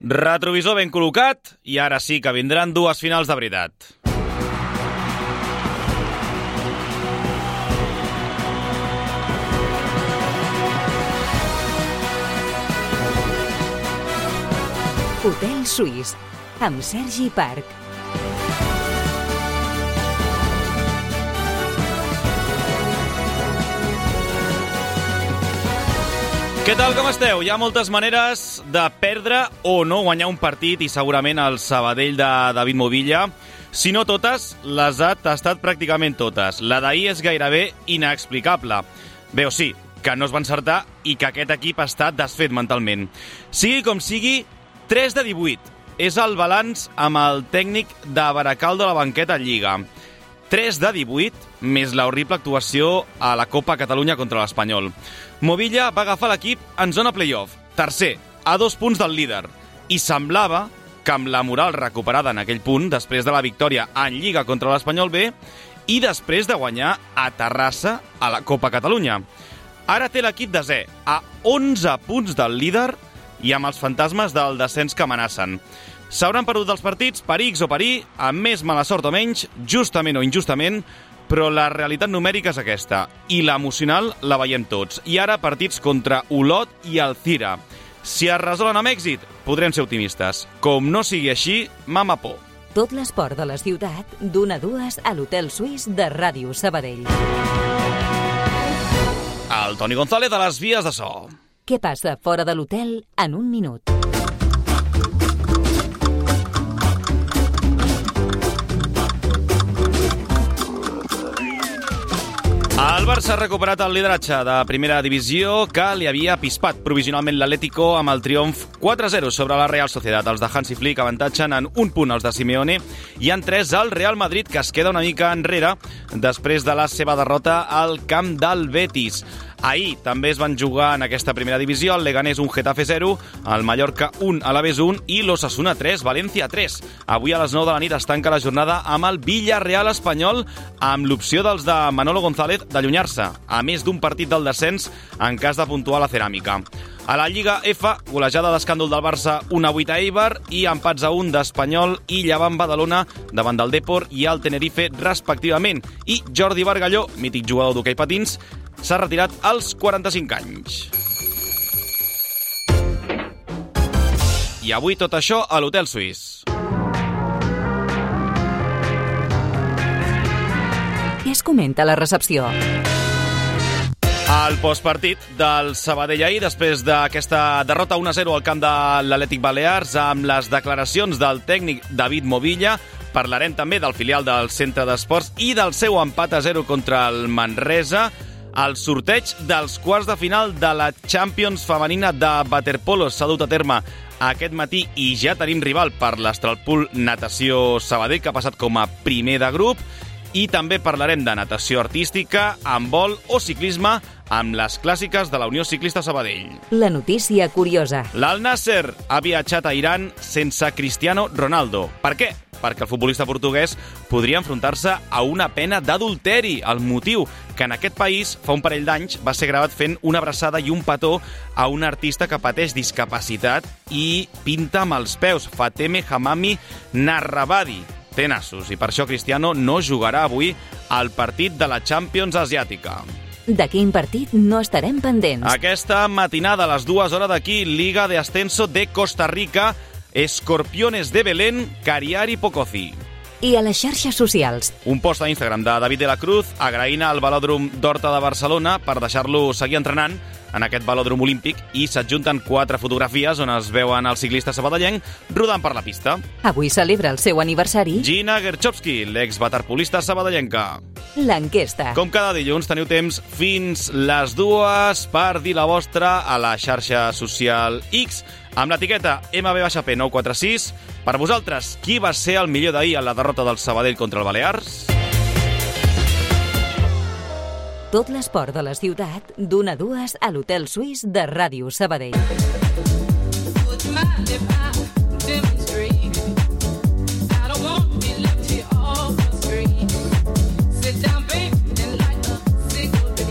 Retrovisor ben col·locat i ara sí que vindran dues finals de veritat. Hotel Suís, amb Sergi Parc. Què tal, com esteu? Hi ha moltes maneres de perdre o no guanyar un partit i segurament el Sabadell de David Movilla. Si no totes, les ha tastat pràcticament totes. La d'ahir és gairebé inexplicable. Bé, o sí, que no es va encertar i que aquest equip està desfet mentalment. Sigui com sigui, 3 de 18. És el balanç amb el tècnic de Baracaldo a la banqueta en Lliga. 3 de 18, més la horrible actuació a la Copa Catalunya contra l'Espanyol. Movilla va agafar l'equip en zona playoff, tercer, a 2 punts del líder, i semblava que amb la moral recuperada en aquell punt, després de la victòria en Lliga contra l'Espanyol B, i després de guanyar a Terrassa a la Copa Catalunya. Ara té l'equip desè, a 11 punts del líder i amb els fantasmes del descens que amenacen. S'hauran perdut els partits per X o per Y, amb més mala sort o menys, justament o injustament, però la realitat numèrica és aquesta, i l'emocional la veiem tots. I ara partits contra Olot i Alzira. Si es resolen amb èxit, podrem ser optimistes. Com no sigui així, mama por. Tot l'esport de la ciutat, d'1 a 2 a l'Hotel Suís de Ràdio Sabadell. El Toni González a les vies de so. Què passa fora de l'hotel en un minut? El Barça ha recuperat el lideratge de primera divisió que li havia pispat provisionalment l'Atlético amb el triomf 4-0 sobre la Real Sociedad. Els de Hansi Flick avantatgen en 1 punt els de Simeone i en 3 al Real Madrid, que es queda una mica enrere després de la seva derrota al camp del Betis. Ahir també es van jugar en aquesta primera divisió el Leganés 1, Getafe 0, el Mallorca 1, Alavés 1 i l'Osasuna 3, València 3. Avui a les 9 de la nit es tanca la jornada amb el Villarreal espanyol, amb l'opció dels de Manolo González d'allunyar-se, a més d'un partit del descens en cas de puntuar la Ceràmica. A la Lliga F, golejada d'escàndol del Barça 1-8 a Eibar i empats a 1 d'Espanyol i Llevant Badalona davant del Depor i el Tenerife respectivament. I Jordi Bargalló, mític jugador d'hoquei patins, s'ha retirat als 45 anys. I avui tot això a l'Hotel Suís. Què es comenta a la recepció? El postpartit del Sabadell ahir, després d'aquesta derrota 1-0 al camp de l'Atlètic Balears, amb les declaracions del tècnic David Movilla. Parlarem també del filial del Centre d'Esports i del seu empat a 0 contra el Manresa. El sorteig dels quarts de final de la Champions femenina de waterpolo s'ha dut a terme aquest matí i ja tenim rival per l'Astralpool Natació Sabadell, que ha passat com a primer de grup. I també parlarem de natació artística, handbol o ciclisme amb les clàssiques de la Unió Ciclista Sabadell. La notícia curiosa. L'Al Nasser ha viatjat a Iran sense Cristiano Ronaldo. Per què? Perquè el futbolista portuguès podria enfrontar-se a una pena d'adulteri. El motiu, que en aquest país, fa un parell d'anys, va ser gravat fent una abraçada i un petó a un artista que pateix discapacitat i pinta amb els peus, Fateme Hamami Narrabadi. Té nassos, i per això Cristiano no jugarà avui al partit de la Champions Asiàtica. De quin partit no estarem pendents? Aquesta matinada a les 2 hores d'aquí, Liga de Ascenso de Costa Rica, Escorpiones de Belén, Cariari Pococí. I a les xarxes socials? Un post a Instagram de David de la Cruz agraint al Velòdrom d'Horta de Barcelona per deixar-lo seguir entrenant en aquest velòdrom olímpic i s'adjunten 4 fotografies on es veuen el ciclista sabadellenc rodant per la pista. Avui celebra el seu aniversari Gina Gerchowski, l'ex-waterpolista sabadellenca. L'enquesta. Com cada dilluns teniu temps fins les 2 per dir la vostra a la xarxa social X amb l'etiqueta MB-P946. Per vosaltres, qui va ser el millor d'ahir en la derrota del Sabadell contra el Balears? Tot l'esport de la ciutat, d'1 a 2 a l'Hotel Suís de Ràdio Sabadell.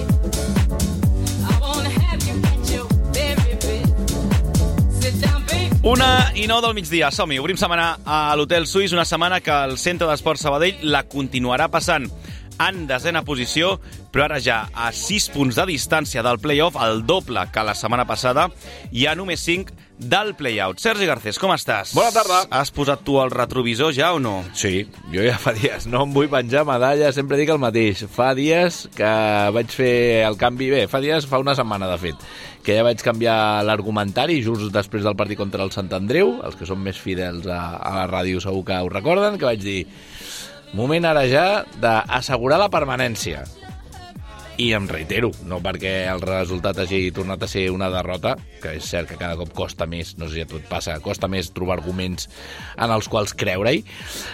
Sit down, baby. 1:09 del migdia. Som-hi, obrim setmana a l'Hotel Suís, una setmana que el Centre d'Esports Sabadell la continuarà passant en desena posició, però ara ja a 6 punts de distància del play-off, el doble que la setmana passada, i a només 5 del play-out. Sergi Garcés, com estàs? Bona tarda. Has posat tu el retrovisor ja o no? Sí, jo ja fa dies. No em vull penjar medalla, sempre dic el mateix. Fa dies que vaig fer el canvi... Bé, fa una setmana, de fet, que ja vaig canviar l'argumentari just després del partit contra el Sant Andreu. Els que són més fidels a la ràdio segur que ho recorden, que vaig dir... Moment ara ja d'assegurar la permanència. I em reitero, no perquè el resultat hagi tornat a ser una derrota, que és cert que cada cop costa més, no sé si a tu et passa, costa més trobar arguments en els quals creure-hi,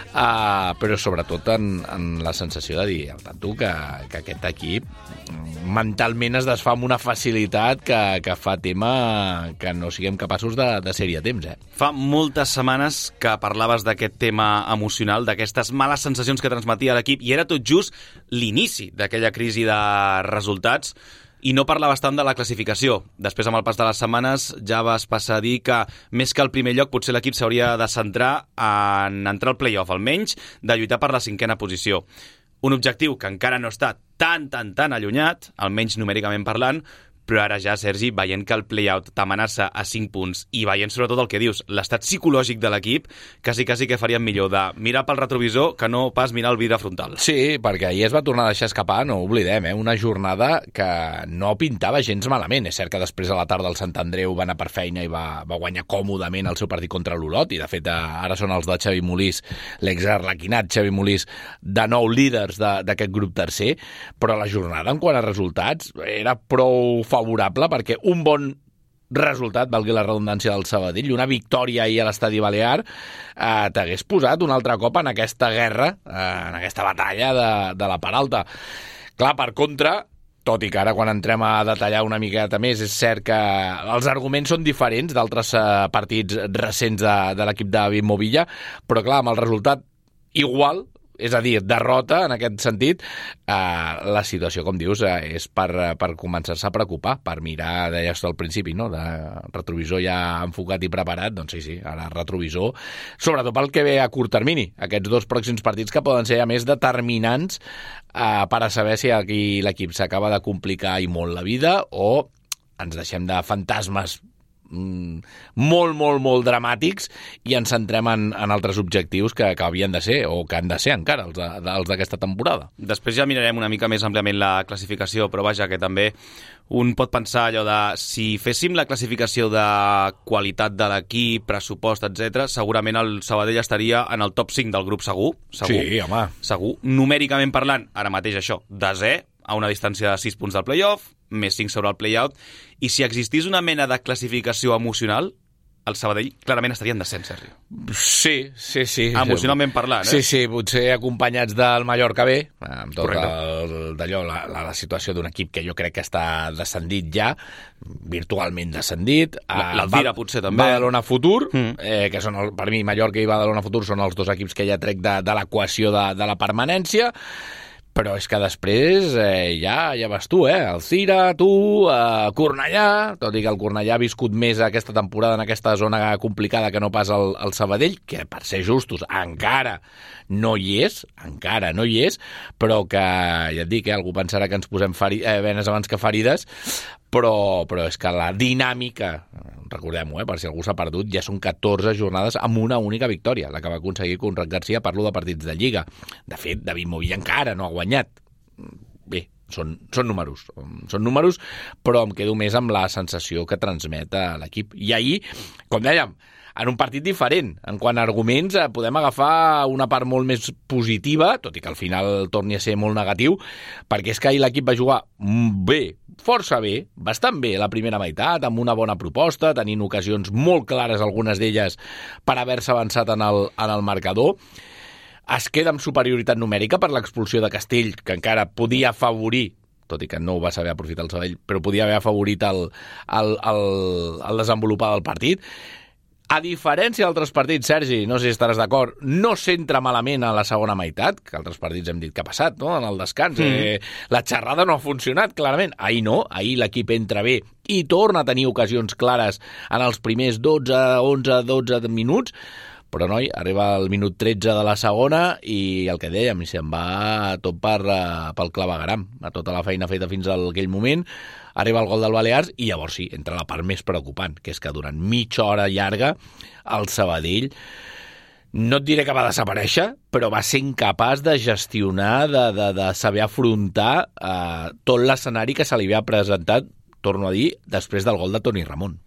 però sobretot en la sensació de dir, al tanto, que aquest equip mentalment es desfà amb una facilitat que fa tema que no siguem capaços de ser-hi a temps. Fa moltes setmanes que parlaves d'aquest tema emocional, d'aquestes males sensacions que transmetia l'equip, i era tot just l'inici d'aquella crisi de resultats, i no parlaves tant de la classificació. Després, amb el pas de les setmanes, ja vas passar a dir que més que el primer lloc, potser l'equip s'hauria de centrar en entrar al play-off, almenys de lluitar per la 5a posició. Un objectiu que encara no està tan allunyat, almenys numèricament parlant, però ara ja, Sergi, veient que el play-out t'amenaça a 5 punts i veient sobretot el que dius, l'estat psicològic de l'equip, quasi que faríem millor de mirar pel retrovisor que no pas mirar el vidre frontal. Sí, perquè ahir es va tornar a deixar escapar, no ho oblidem, una jornada que no pintava gens malament. És cert que després a la tarda el Sant Andreu va anar per feina i va guanyar còmodament el seu partit contra l'Olot, i de fet ara són els de Xavi Molís, l'exarlequinat Xavi Molís, de nou líders d'aquest grup tercer, però la jornada en quant a resultats era prou favorable perquè un bon resultat, valgui la redundància del Sabadell, i una victòria ahir a l'Estadi Balear t'hagués posat un altre cop en aquesta guerra, en aquesta batalla de la part alta. Clar, per contra, tot i que ara quan entrem a detallar una miqueta més és cert que els arguments són diferents d'altres partits recents de l'equip de David Movilla, però clar, amb el resultat igual, és a dir, derrota en aquest sentit, la situació, com dius, és per començar-se a preocupar, per mirar, deies al principi, no? De retrovisor ja enfocat i preparat, doncs sí, ara retrovisor, sobretot pel que ve a curt termini, aquests 2 pròxims partits que poden ser a més determinants per a saber si aquí l'equip s'acaba de complicar i molt la vida o ens deixem de fantasmes molt dramàtics i ens centrem en altres objectius que havien de ser o que han de ser encara els d'aquesta temporada. Després ja mirarem una mica més àmpliament la classificació, però vaja, que també un pot pensar allò de si féssim la classificació de qualitat de l'equip, pressupost, etc., segurament el Sabadell estaria en el top 5 del grup segur. Sí, home. Segur. Numèricament parlant, ara mateix això, desè, a una distància de 6 punts del play-off, més 5 sobre el play-out, i si existís una mena de classificació emocional, el Sabadell clarament estaria en descens, Sergi. Sí. Emocionalment parlant, Sí, potser acompanyats del Mallorca B, amb tot d'allò, la situació d'un equip que jo crec que està descendit ja, virtualment descendit. L'Alvira potser també. Badalona Futur, que són, per mi, Mallorca i Badalona Futur són els 2 equips que ja trec de l'equació de la permanència. Però és que després ja vas tu, Alzira, tu, Cornellà, tot i que el Cornellà ha viscut més aquesta temporada en aquesta zona complicada que no pas el Sabadell, que per ser justos encara no hi és, però que, ja et dic, algú pensarà que ens posem venes abans que ferides, però és que la dinàmica, recordem-ho, per si algú s'ha perdut, ja són 14 jornades amb una única victòria, la que va aconseguir Conrad Garcia, parlo de partits de Lliga. De fet, David Movilla encara no ha guanyat. Bé, són números, però em quedo més amb la sensació que transmet a l'equip. I ahir, com dèiem, en un partit diferent. En quant a arguments, podem agafar una part molt més positiva, tot i que al final torni a ser molt negatiu, perquè és que ahir l'equip va jugar bé, força bé, bastant bé la primera meitat, amb una bona proposta, tenint ocasions molt clares, algunes d'elles, per haver-se avançat en el marcador. Es queda amb superioritat numèrica per l'expulsió de Castell, que encara podia afavorir, tot i que no ho va saber aprofitar el Sabadell, però podia haver afavorit el desenvolupar del partit. A diferència d'altres partits, Sergi, no sé si estaràs d'acord, no s'entra malament a la segona meitat, que altres partits hem dit que ha passat, no?, en el descans. La xerrada no ha funcionat, clarament. Ahir no, ahir l'equip entra bé i torna a tenir ocasions clares en els primers 12 minuts, però, noi, arriba el minut 13 de la segona i el que dèiem, se'n va tot pel clavegueram, a tota la feina feta fins a aquell moment. Arriba el gol del Balears i llavors sí, entra la part més preocupant, que és que durant mitja hora llarga el Sabadell, no et diré que va desaparèixer, però va ser incapaç de gestionar, de saber afrontar tot l'escenari que se li havia presentat, torno a dir, després del gol de Toni Ramon.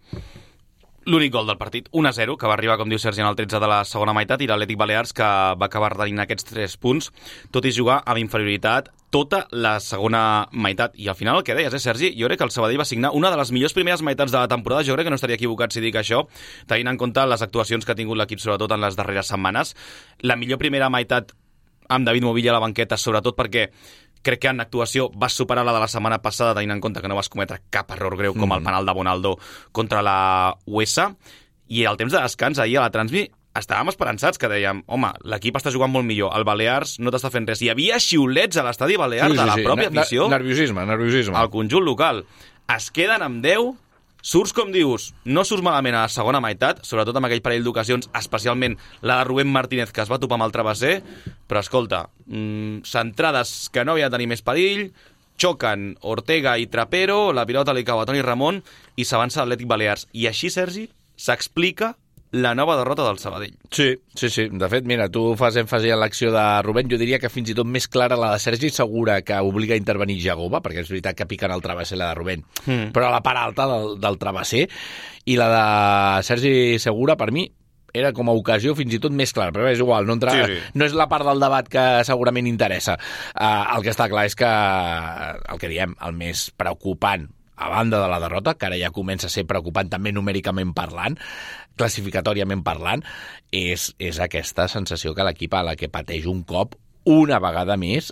L'únic gol del partit, 1-0, que va arribar, com diu Sergi, en el 13 de la segona meitat, i l'Atlètic Balears, que va acabar tenint aquests 3 punts, tot i jugar amb inferioritat tota la segona meitat. I al final el que deies, Sergi? Jo crec que el Sabadell va signar una de les millors primeres meitats de la temporada. Jo crec que no estaria equivocat si dic això, tenint en compte les actuacions que ha tingut l'equip, sobretot en les darreres setmanes. La millor primera meitat amb David Movilla a la banqueta, sobretot perquè crec que en actuació vas superar la de la setmana passada, tenint en compte que no vas cometre cap error greu com el penal de Bonaldo contra la USA. I al temps de descans, ahir a la Transmi, estàvem esperançats, que dèiem, home, l'equip està jugant molt millor, el Balears no t'està fent res. Hi havia xiulets a l'estadi Balears de la pròpia afició. Nerviosisme. Al conjunt local. Es queden amb 10, surts, com dius, no surts malament a la segona meitat, sobretot amb aquell parell d'ocasions, especialment la de Rubén Martínez, que es va topar amb el travesser, però escolta, centrades que no havia de tenir més perill, xoquen Ortega i Trapero, la pilota li cau a Toni Ramon i s'avança l'Atlètic Balears. I així, Sergi, s'explica la nova derrota del Sabadell. Sí. De fet, mira, tu fas èmfasi en l'acció de Rubén. Jo diria que fins i tot més clara la de Sergi Segura, que obliga a intervenir Jagoba, perquè és veritat que piquen el travesser la de Rubén, però a la part alta del travesser, i la de Sergi Segura, per mi, era com a ocasió fins i tot més clara, però és igual, no és la part del debat que segurament interessa. El que està clar és que el que diem, el més preocupant, a banda de la derrota, que ara ja comença a ser preocupant també numèricament parlant, classificatòriament parlant, és aquesta sensació que l'equip a la que pateix un cop, una vegada més,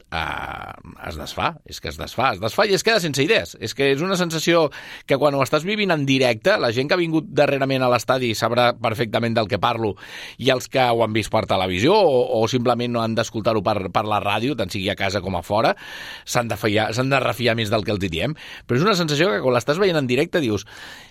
es desfà. És que es desfà i es queda sense idees. És que és una sensació que quan ho estàs vivint en directe, la gent que ha vingut darrerament a l'estadi sabrà perfectament del que parlo, i els que ho han vist per televisió o simplement no han d'escoltar-ho per la ràdio, tant sigui a casa com a fora, s'han de refiar més del que els diem. Però és una sensació que quan l'estàs veient en directe dius,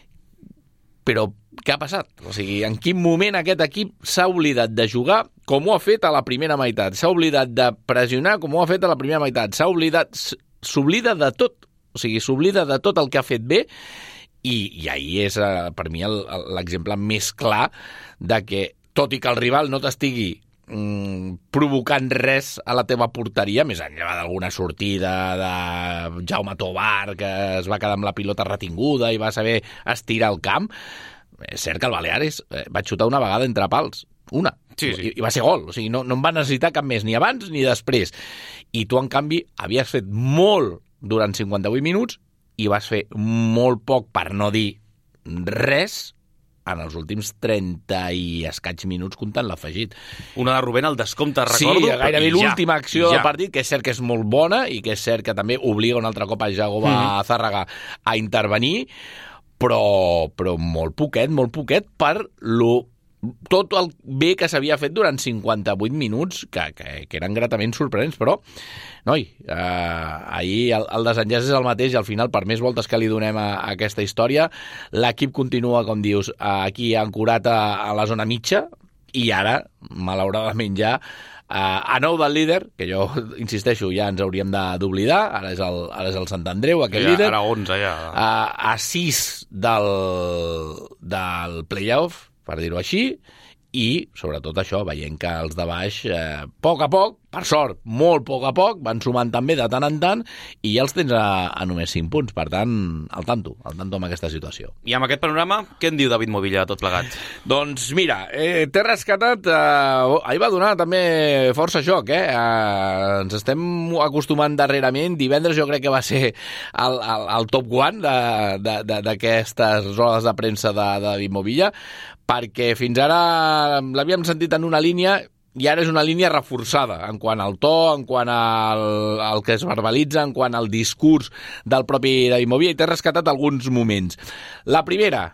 però què ha passat? O sigui, en quin moment aquest equip s'ha oblidat de jugar com ho ha fet a la primera meitat? S'ha oblidat de pressionar com ho ha fet a la primera meitat? S'oblida de tot. O sigui, s'oblida de tot el que ha fet bé, i ahir és, per mi, l'exemple més clar de que, tot i que el rival no t'estigui provocant res a la teva porteria, més enllà d'alguna sortida de Jaume Tobar, que es va quedar amb la pilota retinguda i va saber estirar el camp. És cert que el Baleares va xutar una vegada entre pals, una, sí. I va ser gol, o sigui, no en va necessitar cap més, ni abans ni després. I tu, en canvi, havies fet molt durant 58 minuts i vas fer molt poc, per no dir res, en els últims 30 i escaig minuts comptant l'afegit. Una de Rubén al descompte, recordo. Sí, gairebé l'última acció del partit, que és cert que és molt bona i que és cert que també obliga un altre cop a Jagoba a Zárraga a intervenir, però molt poquet per tot el bé que s'havia fet durant 58 minuts, que eren gratament sorprenents, però, noi, ahir el desenllaç és el mateix, i al final, per més voltes que li donem a aquesta història, l'equip continua, com dius, aquí ancorat a la zona mitja, i ara, malauradament ja, a 9 del líder, que jo insisteixo, ja ens hauríem d'oblidar, ara és el Sant Andreu, aquest líder, ara 11 ja. A 6 del playoff, per dir-ho així, i, sobretot això, veient que els de baix, a poc, per sort, molt poc a poc, van sumant també de tant en tant, i ja els tens a només 5 punts. Per tant, al tanto amb aquesta situació. I amb aquest panorama, què en diu David Movilla tot plegat? Doncs mira, t'he rescatat, ahir va donar també força xoc, ens estem acostumant darrerament, divendres jo crec que va ser el top one d'aquestes rodes de premsa de David Movilla, perquè fins ara l'havíem sentit en una línia i ara és una línia reforçada en quant al to, en quant al que es verbalitza, en quant al discurs del propi David Movilla, i t'he rescatat alguns moments. La primera,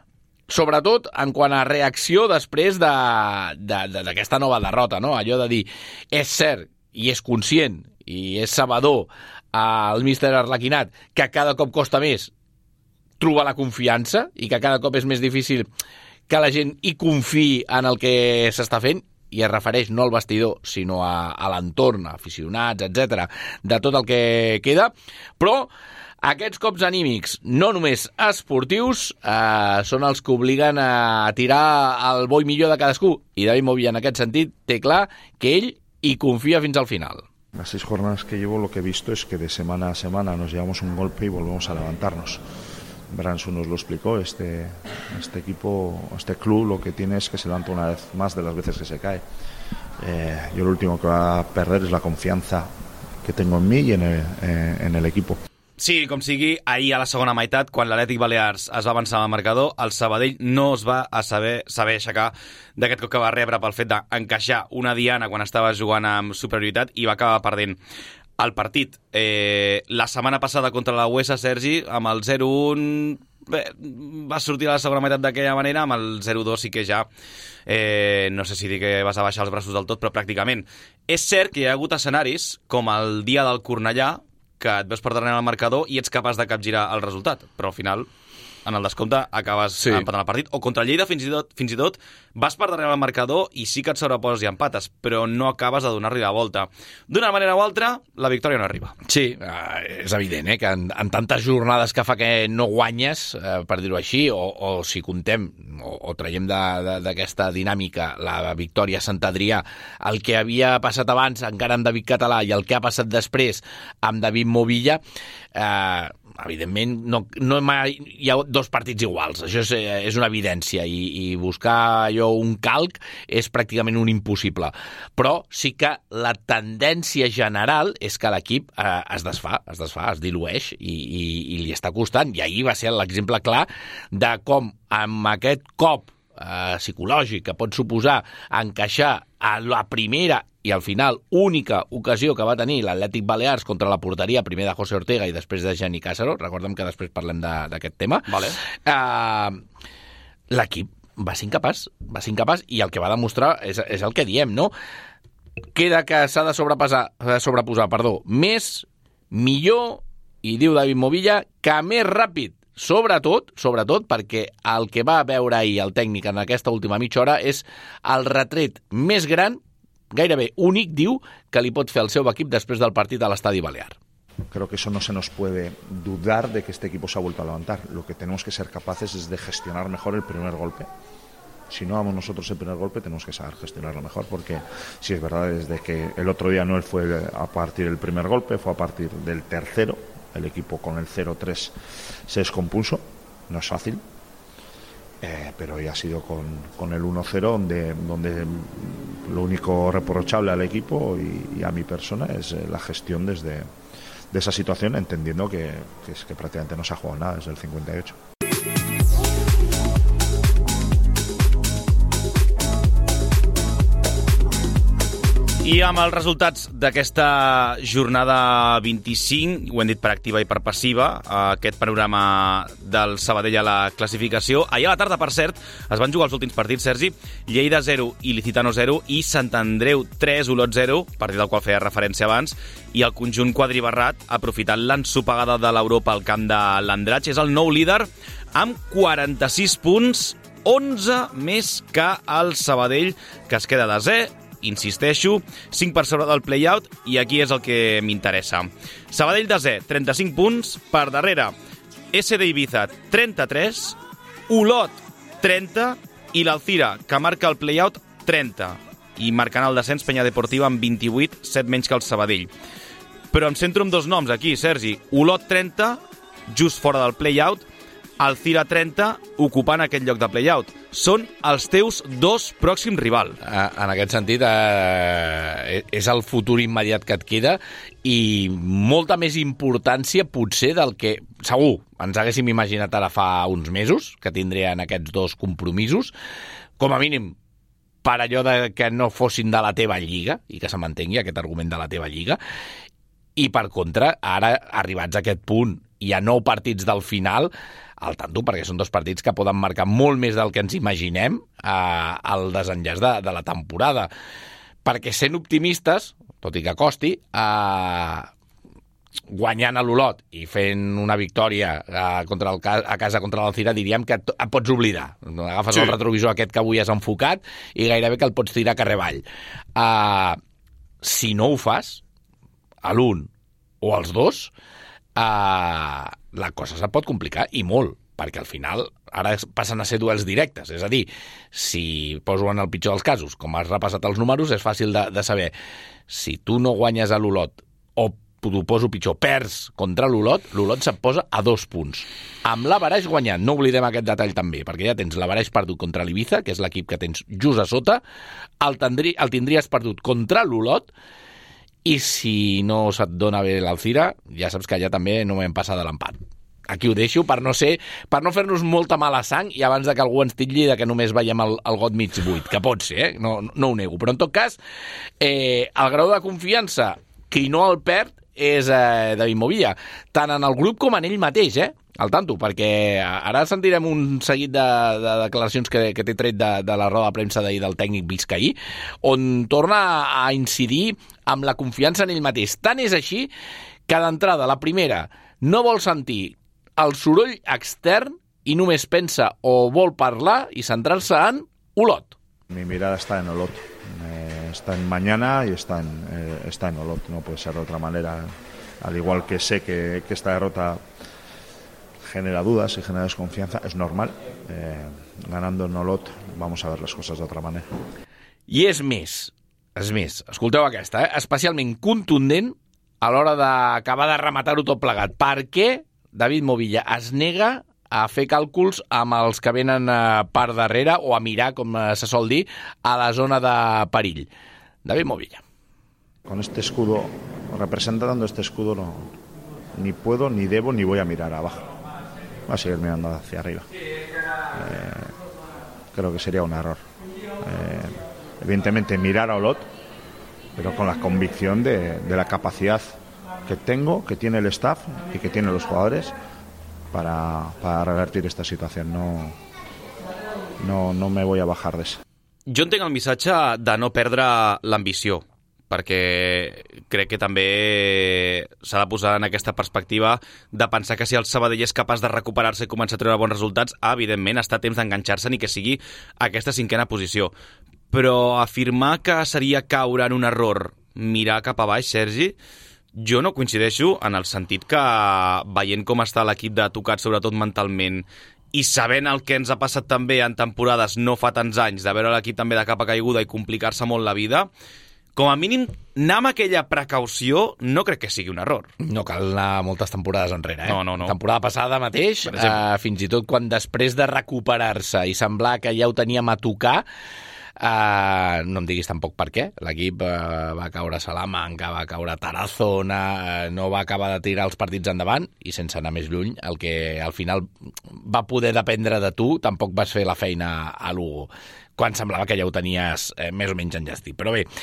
sobretot en quant a reacció després d'aquesta nova derrota, no? Allò de dir, és cert i és conscient i és sabedor el míster Arlequinat que cada cop costa més trobar la confiança i que cada cop és més difícil que la gent hi confiï en el que s'està fent, i es refereix no al vestidor, sinó a l'entorn, aficionats, etc., de tot el que queda, però aquests cops anímics, no només esportius, són els que obliguen a tirar el bo i millor de cadascú. I David Movilla, en aquest sentit, té clar que ell hi confia fins al final. Las 6 jornadas que llevo, lo que he visto es que de semana a semana nos llevamos un golpe y volvemos a levantarnos. Branson nos lo explicó, este equipo, este club, lo que tiene es que se levanta una vez más de las veces que se cae. Yo lo último que va a perder es la confianza que tengo en mí y en el equipo. Sí, com sigui, ahir a la segona meitat, quan l'Atlètic Balears es va avançar al marcador, el Sabadell no es va saber aixecar d'aquest cop que va rebre pel fet d'encaixar una diana quan estava jugant amb superioritat i va acabar perdent el partit. La setmana passada contra la UEFA, Sergi, amb el 0-1 va sortir a la segona meitat d'aquella manera, amb el 0-2 sí que ja no sé si dir que vas a baixar els braços del tot, però pràcticament. És cert que hi ha hagut escenaris com el dia del Cornellà, que et veus per darrere el marcador i ets capaç de capgirar el resultat, però al final en el descompte acabes empatant el partit, o contra el Lleida fins i tot vas per darrere el marcador i sí que et sobreposes i empates, però no acabes de donar-li la volta. D'una manera o altra, la victòria no arriba. Sí, és evident que en tantes jornades que fa que no guanyes, per dir-ho així, o si contem o traiem d'aquesta dinàmica la victòria a Sant Adrià, el que havia passat abans encara amb David Català i el que ha passat després amb David Movilla, evidentment no hi ha dos partits iguals, això és una evidència, i buscar allò un calc és pràcticament un impossible, però sí que la tendència general és que l'equip es desfà, es dilueix i li està costant, i ahir va ser l'exemple clar de com amb aquest cop psicològic que pot suposar encaixar a la primera i al final única ocasió que va tenir l'Atlètic Balears contra la porteria, primer de José Ortega i després de Geni Cásaro, recordem que després parlem d'aquest tema, vale. L'equip va ser incapaç i el que va demostrar és el que diem, no? Queda que s'ha de sobreposar, més, millor, i diu David Movilla, que més ràpid. Sobretot perquè el que va veure ahir el tècnic en aquesta última mitja hora és el retret més gran, gairebé únic, diu, que li pot fer el seu equip després del partit a l'Estadi Balear. Creo que eso no se nos puede dudar de que este equipo se ha vuelto a levantar. Lo que tenemos que ser capaces es de gestionar mejor el primer golpe. Si no damos nosotros el primer golpe, tenemos que saber gestionarlo mejor, porque si es verdad, desde que el otro día no fue a partir del primer golpe, fue a partir del tercero. El equipo con el 0-3 se descompuso, no es fácil, pero ya ha sido con el 1-0 donde lo único reprochable al equipo y a mi persona es la gestión de esa situación, entendiendo que prácticamente no se ha jugado nada desde el 58. I amb els resultats d'aquesta jornada 25, ho hem dit per activa i per passiva, aquest panorama del Sabadell a la classificació. Ahir a la tarda, per cert, es van jugar els últims partits, Sergi. Lleida 0 i Licitano 0 i Sant Andreu 3, Olot 0, partit al qual feia referència abans, i el conjunt quadribarrat, aprofitant l'ensopegada de l'Europa al camp de l'Andratx, és el nou líder amb 46 punts, 11 més que el Sabadell, que es queda desè, insisteixo, 5 per sobre del play-out, i aquí és el que m'interessa. Sabadell desè, 35 punts, per darrere SD Ibiza, 33, Olot, 30, i l'Alcira, que marca el play-out, 30, i marcant el descens Penya Deportiva amb 28, 7 menys que el Sabadell. Però em centro en dos noms aquí, Sergi. Olot 30, just fora del play-out, Alcira 30, ocupant aquest lloc de play-out. Són els teus dos pròxims rivals. En aquest sentit, és el futur immediat que et queda i molta més importància potser del que segur ens haguéssim imaginat ara fa uns mesos, que tindrien aquests dos compromisos, com a mínim per allò de que no fossin de la teva lliga, i que se mantengui aquest argument de la teva lliga, i per contra, ara arribats a aquest punt i a 9 partits del final, al tanto, perquè són 2 partits que poden marcar molt més del que ens imaginem al desenllaç de la temporada. Perquè sent optimistes, tot i que costi, guanyant a l'Olot i fent una victòria a casa contra l'Alzira, diríem que et pots oblidar. Agafes el retrovisor aquest que avui has enfocat i gairebé que el pots tirar carrer avall. Si no ho fas, a l'1 o als 2, la cosa se't pot complicar, i molt, perquè al final ara passen a ser duels directes. És a dir, si poso en el pitjor dels casos, com has repassat els números, és fàcil de saber. Si tu no guanyes a l'Olot, o t'ho poso pitjor, perds contra l'Olot se't posa a 2 punts. Amb l'Avaraix guanyant, no oblidem aquest detall també, perquè ja tens l'Avaraix perdut contra l'Ibiza, que és l'equip que tens just a sota, el tindries perdut contra l'Olot, i si no se't dona bé l'Alzira, ja saps que allà també no hem passat de l'empat. Aquí ho deixo per no fer-nos molta mala sang i abans de que algú ens titlli de que només veiem el got mig buit, que pot ser, no ho nego. Però en tot cas, el grau de confiança, qui no el perd, és David Movilla, tant en el grup com en ell mateix, al tanto, perquè ara sentirem un seguit de declaracions que té tret de la roda de premsa d'ahir del tècnic Vizcaí, on torna a incidir amb la confiança en ell mateix. Tant és així que d'entrada, la primera, no vol sentir el soroll extern i només pensa o vol parlar y centrar-se en Olot. Mi mirada está en Olot. Está en mañana y está en Olot. No puede ser de otra manera. Al igual que sé que esta derrota genera dudas y genera desconfianza, es normal. Ganando en Olot vamos a ver las cosas de otra manera. I és més, escolteu aquesta, especialment contundent a l'hora d'acabar de rematar-ho tot plegat. Per què David Movilla es nega a fer càlculs amb els que venen per darrere o a mirar, com se sol dir, a la zona de perill? David Movilla. Con este escudo, representando este escudo, no, ni puedo, ni debo, ni voy a mirar abajo. Voy a seguir mirando hacia arriba. Creo que sería un error. Evidentemente mirar a Olot, pero con la convicción de la capacidad que tengo, que tiene el staff y que tienen los jugadores para revertir esta situación. No me voy a bajar de eso. Jo entenc el missatge de no perdre l'ambició, perquè crec que també s'ha de posar en aquesta perspectiva de pensar que si el Sabadell és capaç de recuperar-se i començar a treure bons resultats, evidentment està a temps d'enganxar-se ni que sigui aquesta 5a posició. Però afirmar que seria caure en un error mirar cap a baix, Sergi, jo no coincideixo en el sentit que, veient com està l'equip de tocat, sobretot mentalment, i sabent el que ens ha passat també en temporades no fa tants anys, de veure l'equip també de capa caiguda i complicar-se molt la vida, com a mínim anar amb aquella precaució no crec que sigui un error. No cal anar moltes temporades enrere, No. Temporada passada mateix, fins i tot quan després de recuperar-se i semblar que ja ho teníem a tocar, no em diguis tampoc per què. L'equip va caure a Salamanca, va caure a Tarazona, no va acabar de tirar els partits endavant i sense anar més lluny, el que al final va poder dependre de tu, tampoc vas fer la feina a Lugo, quan semblava que ja ho tenies més o menys enllestit. Però bé,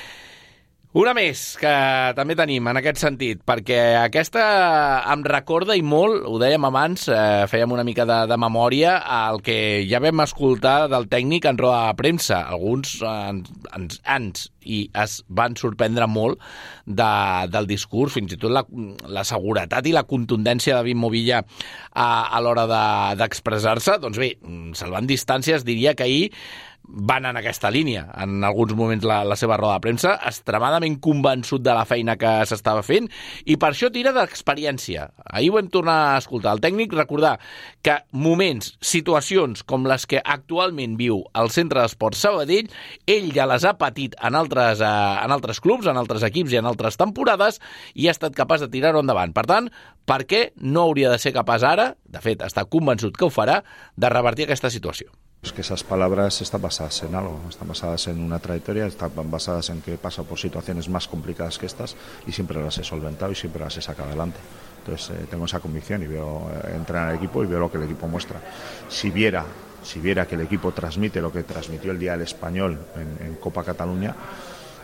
una més que també tenim en aquest sentit, perquè aquesta em recorda i molt, ho dèiem abans, fèiem una mica de memòria, el que ja vam escoltar del tècnic en roda de premsa. Alguns ens es van sorprendre molt del discurs, fins i tot la seguretat i la contundència de David Movilla a l'hora d'expressar-se. Doncs bé, salvant distàncies, diria que ahir van en aquesta línia, en alguns moments la seva roda de premsa, extremadament convençut de la feina que s'estava fent, i per això tira d'experiència. Ahir ho vam tornar a escoltar el tècnic, recordar que moments, situacions com les que actualment viu el Centre d'Esports Sabadell, ell ja les ha patit en altres clubs, en altres equips i en altres temporades, i ha estat capaç de tirar-ho endavant. Per tant, per què no hauria de ser capaç ara, de fet, està convençut que ho farà, de revertir aquesta situació? Es que esas palabras están basadas en algo, están basadas en una trayectoria, están basadas en que he pasado por situaciones más complicadas que estas y siempre las he solventado y siempre las he sacado adelante. Entonces tengo esa convicción y veo entrenar al equipo y veo lo que el equipo muestra. Si viera que el equipo transmite lo que transmitió el día del Español en Copa Cataluña,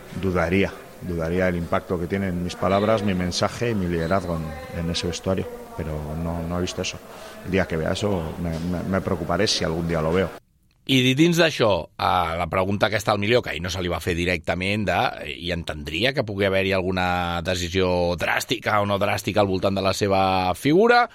dudaría del impacto que tienen mis palabras, mi mensaje y mi liderazgo en ese vestuario. pero no he visto eso. El día que vea eso me preocuparé si algún día lo veo. I dins d'això, la pregunta aquesta al milió, que ahir no se li va fer directament, i entendria que pugui haver-hi alguna decisió dràstica o no dràstica al voltant de la seva figura,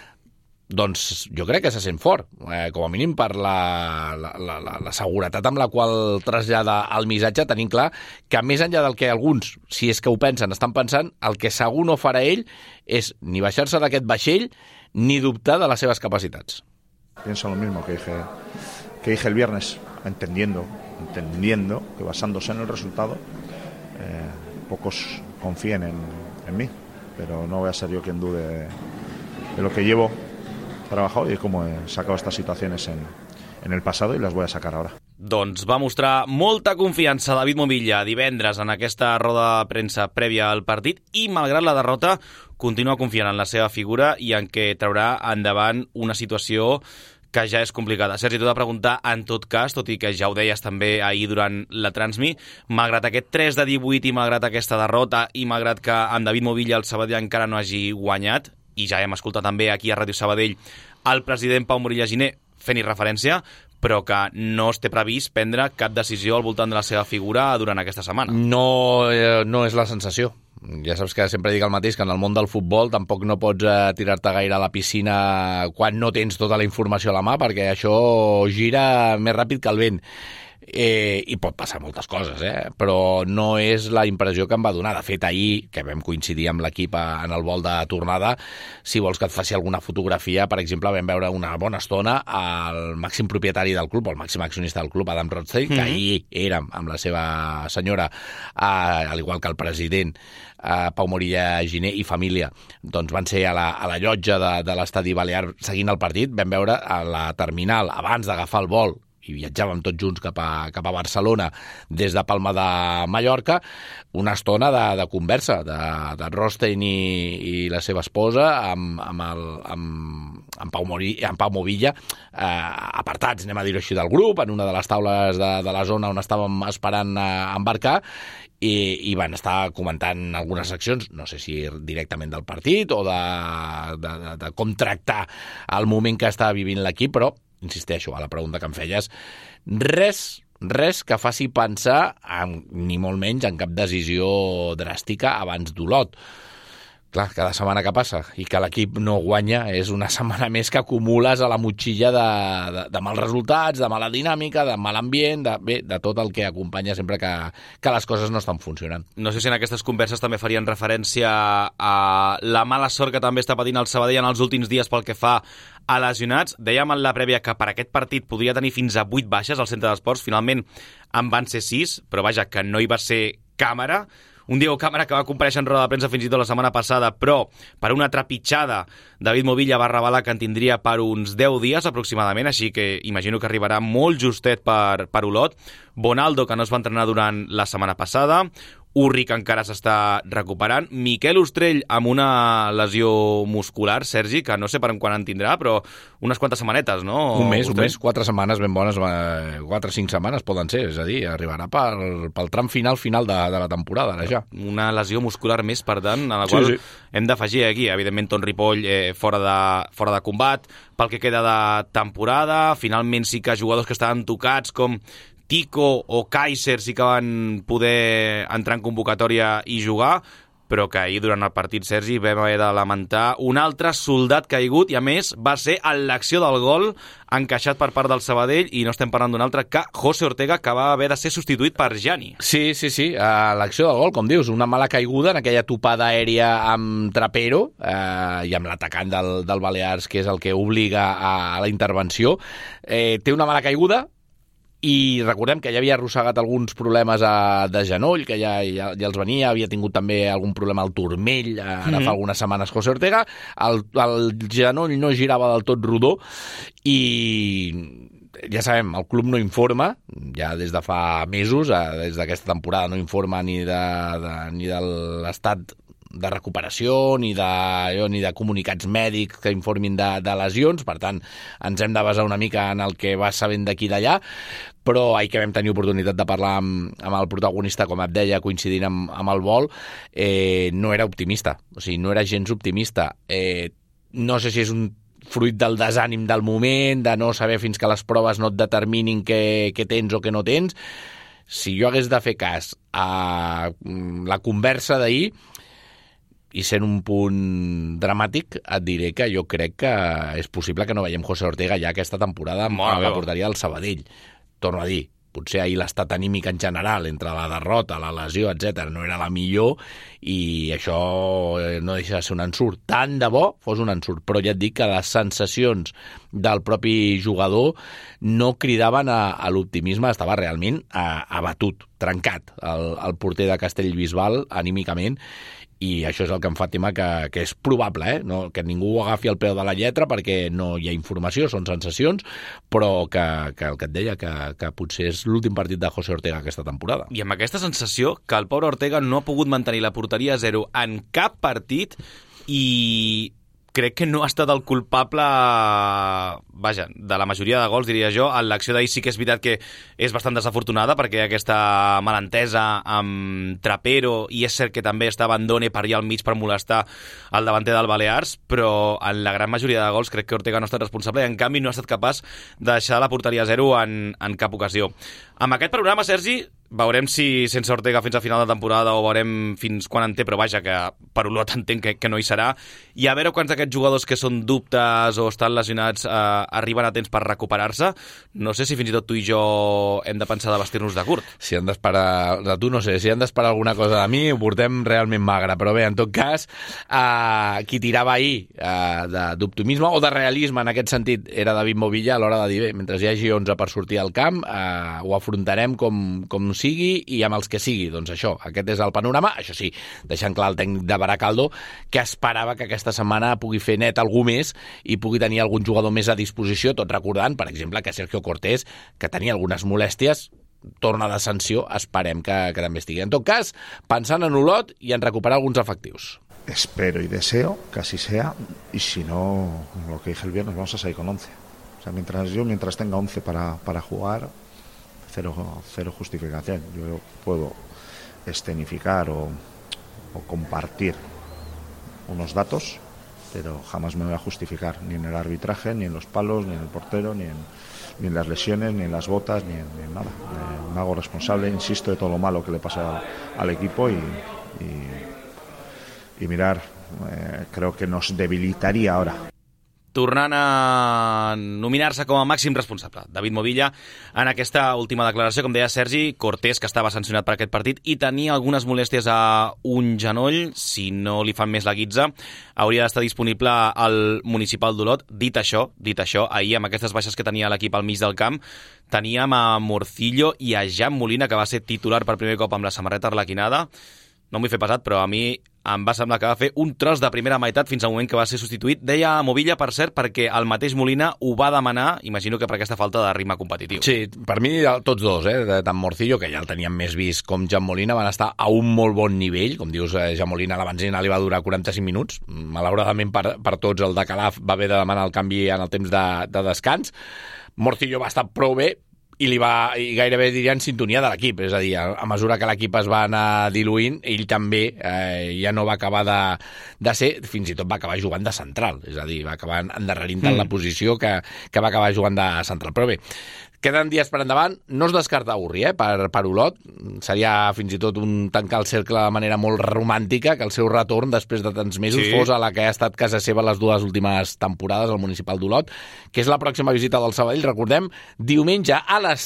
doncs jo crec que se sent fort, com a mínim per la seguretat amb la qual trasllada el missatge, tenint clar que més enllà del que alguns, si és que ho pensen, estan pensant, el que segur no farà ell és ni baixar-se d'aquest vaixell ni dubtar de les seves capacitats. Pienso lo mismo que dije el viernes, entendiendo que basándose en el resultado pocos confíen en mí, pero no voy a ser yo quien dude de lo que llevo trabajado y cómo he sacado estas situaciones en el pasado y las voy a sacar ahora. Doncs va mostrar molta confiança David Movilla divendres en aquesta roda de premsa prèvia al partit i, malgrat la derrota, continua confiant en la seva figura i en què traurà endavant una situació que ja és complicada. Sergi, t'ho he de preguntar en tot cas, tot i que ja ho deies també ahir durant la Transmi, malgrat aquest 3 de 18 i malgrat aquesta derrota i malgrat que amb David Movilla el Sabadell encara no hagi guanyat, i ja hem escoltat també aquí a Ràdio Sabadell el president Pau Morilla Giner fent-hi referència, però que no es té previst prendre cap decisió al voltant de la seva figura durant aquesta setmana. No és la sensació. Ja saps que sempre dic el mateix, que en el món del futbol tampoc no pots tirar-te gaire a la piscina quan no tens tota la informació a la mà, perquè això gira més ràpid que el vent. I pot passar moltes coses, però no és la impressió que em va donar. De fet, ahir, que vam coincidir amb l'equip en el vol de tornada, si vols que et faci alguna fotografia, per exemple, vam veure una bona estona al màxim propietari del club, el màxim accionista del club, Adam Rothstein, que ahir érem amb la seva senyora, al igual que el president, Pau Morilla Giner i família, doncs van ser a la llotja de l'estadi Balear seguint el partit. Vam veure a la terminal, abans d'agafar el vol, i viatjàvem tots junts cap a Barcelona des de Palma de Mallorca, una estona de conversa de Rothstein i la seva esposa amb Pau Movilla, apartats, anem a dir-ho així, del grup, en una de les taules de la zona on estàvem esperant embarcar, i van estar comentant algunes seccions, no sé si directament del partit o de com tractar el moment que està vivint l'equip, però insisteixo a la pregunta que em feies, res que faci pensar, ni molt menys, en cap decisió dràstica abans d'Olot. Clar, cada setmana que passa i que l'equip no guanya és una setmana més que acumules a la motxilla de mals resultats, de mala dinàmica, de mal ambient, de tot el que acompanya sempre que les coses no estan funcionant. No sé si en aquestes converses també farien referència a la mala sort que també està patint el Sabadell en els últims dies pel que fa a lesionats. Dèiem en la prèvia que per aquest partit podria tenir fins a 8 baixes al centre d'esports. Finalment en van ser 6, però vaja, que no hi va ser càmera. Un Diego Cámara que va comparèixer en roda de premsa fins i tot la setmana passada, però per una trepitjada David Movilla va revelar que en tindria per uns 10 dies aproximadament, així que imagino que arribarà molt justet per Olot. Bonaldo, que no es va entrenar durant la setmana passada. Urri, que encara s'està recuperant. Miquel Ostrell amb una lesió muscular, Sergi, que no sé per quan en tindrà, però unes quantes setmanetes, no? Un mes, 4 setmanes ben bones, 4 o 5 setmanes poden ser, és a dir, arribarà pel tram final de la temporada, ara ja. Una lesió muscular més, per tant, a la qual hem d'afegir aquí, evidentment, Ton Ripoll fora de combat, pel que queda de temporada. Finalment sí que jugadors que estaven tocats, com Tico o Kaiser, sí que van poder entrar en convocatòria i jugar, però que ahir durant el partit, Sergi, vam haver de lamentar un altre soldat caigut, i a més va ser en l'acció del gol encaixat per part del Sabadell, i no estem parlant d'un altre que José Ortega, que va haver de ser substituït per Jani. Sí, a l'acció del gol, com dius, una mala caiguda en aquella topada aèria amb Trapero i amb l'atacant del Balears, que és el que obliga a la intervenció. Té una mala caiguda, i recordem que ja havia arrossegat alguns problemes de genoll, que ja els venia, havia tingut també algun problema al turmell, ara fa algunes setmanes José Ortega, el genoll no girava del tot rodó, i ja sabem, el club no informa, ja des de fa mesos, des d'aquesta temporada no informa ni de l'estat de recuperació, ni de comunicats mèdics que informin de lesions. Per tant, ens hem de basar una mica en el que va sabent d'aquí i d'allà, però ahir que vam tenir oportunitat de parlar amb el protagonista, com et deia, coincidint amb el vol, no era optimista, o sigui, no era gens optimista. no sé si és un fruit del desànim del moment, de no saber fins que les proves no et determinin què tens o què no tens. Si jo hagués de fer cas a la conversa d'ahir, i sent un punt dramàtic, et diré que jo crec que és possible que no veiem José Ortega ja aquesta temporada amb la porteria del Sabadell. Torno a dir, potser ahir l'estat anímic en general, entre la derrota, la lesió, etc, no era la millor, i això no deixa de ser un ensurt. Tant de bo fos un ensurt, però ja et dic que les sensacions del propi jugador no cridaven a l'optimisme, estava realment abatut, trencat, el porter de Castellbisbal anímicament, i això és el que em fa tema que és probable, no? Que ningú ho agafi al peu de la lletra perquè no hi ha informació, són sensacions, però que el que et deia, que potser és l'últim partit de José Ortega aquesta temporada. I amb aquesta sensació que el pobre Ortega no ha pogut mantenir la porteria a 0 en cap partit i crec que no ha estat el culpable, vaja, de la majoria de gols, diria jo. En l'acció d'ahir sí que és veritat que és bastant desafortunada perquè hi ha aquesta malentesa amb Trapero i és cert que també està Bandone per allà al mig per molestar el davanter del Balears, però en la gran majoria de gols crec que Ortega no ha estat responsable i en canvi no ha estat capaç de deixar la porteria a 0 en cap ocasió. Amb aquest programa, Sergi, veurem si sense Ortega fins a final de temporada o veurem fins quan en té, però vaja, que per Olot entenc que no hi serà. I a veure quants d'aquests jugadors que són dubtes o estan lesionats arriben a temps per recuperar-se. No sé si fins i tot tu i jo hem de pensar de vestir-nos de curt. Si han d'esperar de tu, no sé, si han d'esperar alguna cosa de mi, ho portem realment magre. Però bé, en tot cas, qui tirava ahir d'optimisme o de realisme en aquest sentit era David Movilla a l'hora de dir, bé, mentre hi hagi 11 per sortir al camp, ho afrontarem com sigui i amb els que sigui. Doncs això, aquest és el panorama. Això sí, deixant clar el tècnic de Baracaldo que esperava que aquesta setmana pugui fer net algú més i pugui tenir algun jugador més a disposició, tot recordant, per exemple, que Sergio Cortés, que tenia algunes molèsties, torna de sanció, esperem que també estigui. En tot cas, pensant en Olot i en recuperar alguns efectius. Espero y deseo que así sea, y si no, lo que dije el viernes, vamos a salir con 11. O sea, mientras tenga 11 para jugar, cero justificación. Yo puedo escenificar o compartir unos datos, pero jamás me voy a justificar ni en el arbitraje, ni en los palos, ni en el portero, ni en las lesiones, ni en las botas, ni en nada. Me hago responsable, insisto, de todo lo malo que le pasa al equipo y mirar, creo que nos debilitaría ahora. Tornant a nominar-se com a màxim responsable. David Movilla, en aquesta última declaració, com deia Sergi, Cortés, que estava sancionat per aquest partit i tenia algunes molèsties a un genoll, si no li fan més la guitza, hauria d'estar disponible al Municipal d'Olot. Dit això, ahir amb aquestes baixes que tenia l'equip al mig del camp, teníem a Morcillo i a Jan Molina, que va ser titular per primer cop amb la samarreta arlequinada. No m'ho he fet pesat, però a mi em va semblar que va fer un tros de primera meitat fins al moment que va ser substituït. Deia Movilla, per cert, perquè el mateix Molina ho va demanar, imagino que per aquesta falta de ritme competitiu. Sí, per mi tots dos, tant Morcillo, que ja el teníem més vist, com Jan Molina, van estar a un molt bon nivell. Com dius, Jan Molina, la benzina li va durar 45 minuts. Malauradament per tots, el de Calaf va haver de demanar el canvi en el temps de descans. Morcillo va estar prou bé, i gairebé diria en sintonia de l'equip, és a dir, a mesura que l'equip es va anar diluint, ell també ja no va acabar de ser, fins i tot va acabar jugant de central, és a dir, va acabar endarrerint tant la posició que va acabar jugant de central. Però bé, queden dies per endavant, no es descarta Urri, per Olot, seria fins i tot un tancar el cercle de manera molt romàntica, que el seu retorn després de tants mesos fos a la que ha estat casa seva les dues últimes temporades, al Municipal d'Olot, que és la pròxima visita del Sabadell, recordem, diumenge a les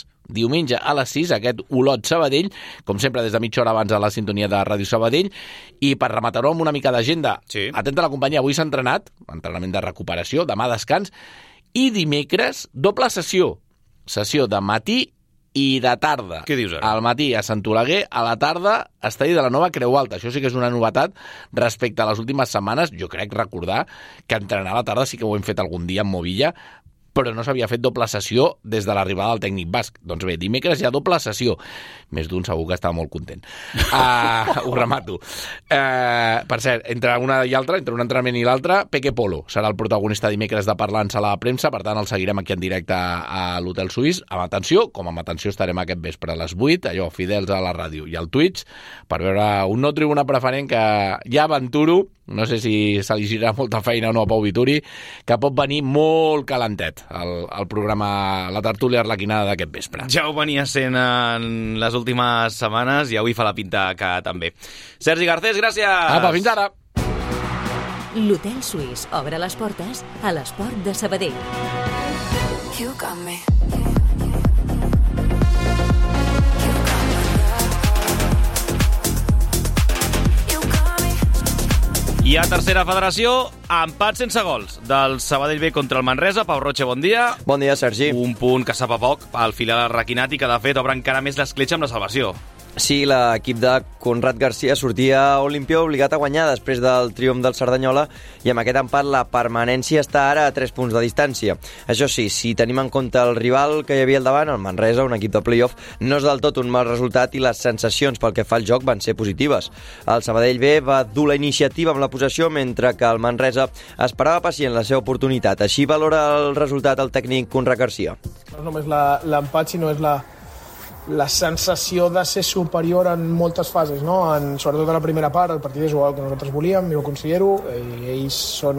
6, aquest Olot-Sabadell, com sempre des de mitja hora abans a la sintonia de Ràdio Sabadell, i per rematar-ho amb una mica d'agenda, atenta a la companyia, avui s'ha entrenat, entrenament de recuperació, demà descans, i dimecres doble sessió de matí i de tarda. Què dius ara? Al matí a Sant Oleguer, a la tarda estadi de la nova Creu Alta. Això sí que és una novetat respecte a les últimes setmanes. Jo crec recordar que entrenar a la tarda sí que ho hem fet algun dia amb Movilla, però no s'havia fet doble sessió des de l'arribada del tècnic basc. Doncs bé, dimecres hi ha doble sessió. Més d'un segur que estava molt content. Ho remato. Per cert, entre una i altra, entre un entrenament i l'altre, Peque Polo serà el protagonista dimecres de parlar en sala de premsa, per tant el seguirem aquí en directe a l'Hotel Suís, amb atenció, com amb atenció estarem aquest vespre a les 8, allò, fidels a la ràdio i al Twitch, per veure un no tribuna preferent que ja aventuro no sé si se li girarà molta feina o no a Pau Vituri, que pot venir molt calentet el programa, la tertúlia arlequinada d'aquest vespre. Ja ho venia sent en les últimes setmanes i avui fa la pinta que també. Sergi Garcés, gràcies! Apa, fins ara! L'Hotel Suís obre les portes a l'Esport de Sabadell. You got me. I a tercera federació, empat sense gols del Sabadell B contra el Manresa. Pau Roche, bon dia. Bon dia, Sergi. Un punt que sap a poc al filial arlequinat i que, de fet, obre encara més l'escletxa amb la salvació. Sí, l'equip de Conrad Garcia sortia a Olímpia obligat a guanyar després del triomf del Cerdanyola i amb aquest empat la permanència està ara a 3 punts de distància. Això sí, si tenim en compte el rival que hi havia al davant, el Manresa, un equip de playoff, no és del tot un mal resultat i les sensacions pel que fa al joc van ser positives. El Sabadell B va dur la iniciativa amb la possessió mentre que el Manresa esperava pacient la seva oportunitat. Així valora el resultat el tècnic Conrad Garcia. No és només l'empat, sinó és la sensació de ser superior en moltes fases, no? Sobretot a la primera part, el partit és igual que nosaltres volíem, jo ho considero, i ells són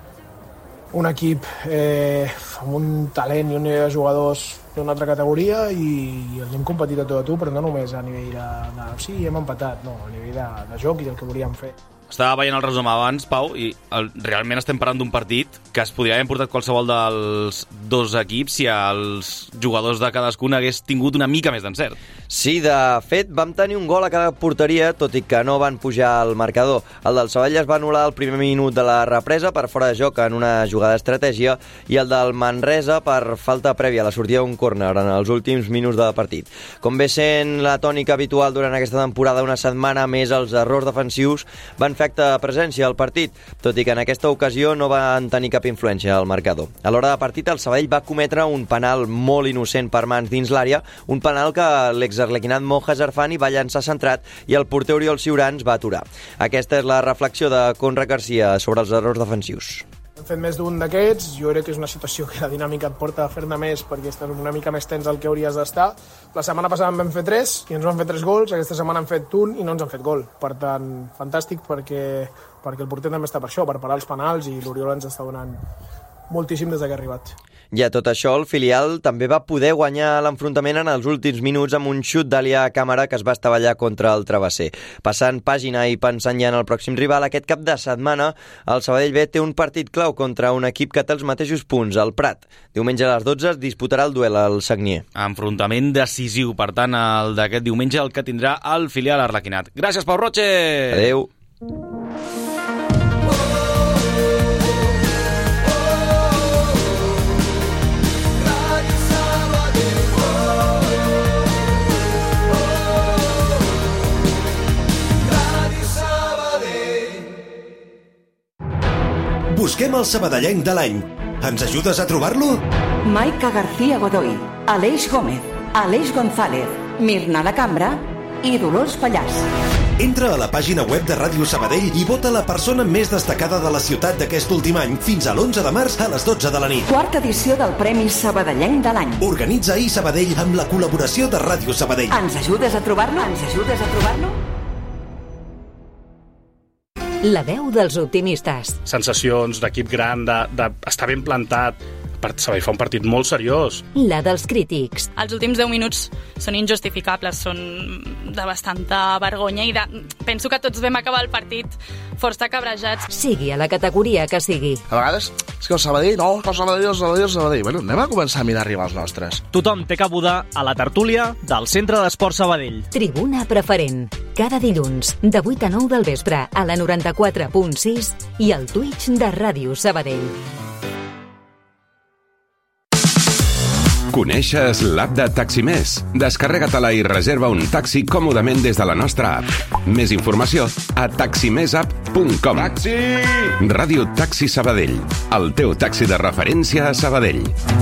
un equip amb un talent i un nivell de jugadors d'una altra categoria i els hem competit a tu, però no només a nivell de sí, hem empatat, no, a nivell de joc i del que volíem fer. Estava veient el resum abans, Pau, i realment estem parlant d'un partit que es podria haver portat qualsevol dels dos equips si els jugadors de cadascun hagués tingut una mica més d'encert. Sí, de fet, vam tenir un gol a cada porteria, tot i que no van pujar al marcador. El del Sabadell es va anul·lar al primer minut de la represa per fora de joc en una jugada d'estratègia i el del Manresa per falta prèvia a la sortida d'un córner en els últims minuts de partit. Com ve sent la tònica habitual durant aquesta temporada, una setmana més els errors defensius van fer acte presència al partit, tot i que en aquesta ocasió no van tenir cap influència al marcador. A l'hora de partit, el Sabadell va cometre un penal molt innocent per mans dins l'àrea, un penal que l'exarlequinat Moja Zarfani va llançar centrat i el porter Oriol Ciurans va aturar. Aquesta és la reflexió de Conrad Garcia sobre els errors defensius. Hem fet més d'un d'aquests, jo crec que és una situació que la dinàmica et porta a fer-ne més perquè estàs una mica més tens del que hauries d'estar. La setmana passada en vam fer 3 i ens van fer 3 gols, aquesta setmana han fet un i no ens han fet gol. Per tant, fantàstic perquè el porter també està per això, per parar els penals i l'Oriol ens està donant moltíssim des que ha arribat. I a tot això, el filial també va poder guanyar l'enfrontament en els últims minuts amb un xut d'Alià Càmera que es va estavellar contra el travesser. Passant pàgina i pensant ja en el pròxim rival, aquest cap de setmana el Sabadell B té un partit clau contra un equip que té els mateixos punts, el Prat. Diumenge a les 12 es disputarà el duel al Sagnier. Enfrontament decisiu, per tant, el d'aquest diumenge, el que tindrà el filial arlequinat. Gràcies, Pau Roche! Adéu! Busquem el sabadellenc de l'any. Ens ajudes a trobar-lo? Maica García Godoy, Aleix Gómez, Aleix González, Mirna La Cambra i Dolors Pallàs. Entra a la pàgina web de Ràdio Sabadell i vota la persona més destacada de la ciutat d'aquest últim any fins a l'11 de març a les 12 de la nit. Quarta edició del Premi Sabadellenc de l'any. Organitza Sabadell amb la col·laboració de Ràdio Sabadell. Ens ajudes a trobar-lo? Ens ajudes a trobar-lo? La veu dels optimistes. Sensacions d'equip gran, d'estar ben plantat. Sabadell fa un partit molt seriós. La dels crítics. Els últims 10 minuts són injustificables, són de bastanta vergonya i penso que tots vam acabar el partit força cabrejats. Sigui a la categoria que sigui. A vegades és que el Sabadell, el Sabadell. Bueno, anem a començar a mirar arribar als nostres. Tothom té cabuda a la tertúlia del Centre d'Esport Sabadell. Tribuna preferent. Cada dilluns, de 8 a 9 del vespre, a la 94.6 i al Twitch de Ràdio Sabadell. Coneixes l'app de Taximés? Descarrega-te-la i reserva un taxi còmodament des de la nostra app. Més informació a taximesapp.com. Taxi! Ràdio Taxi Sabadell, el teu taxi de referència a Sabadell.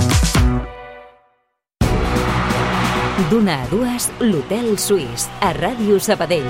D'una a dues, l'Hotel Suís, a Ràdio Sabadell.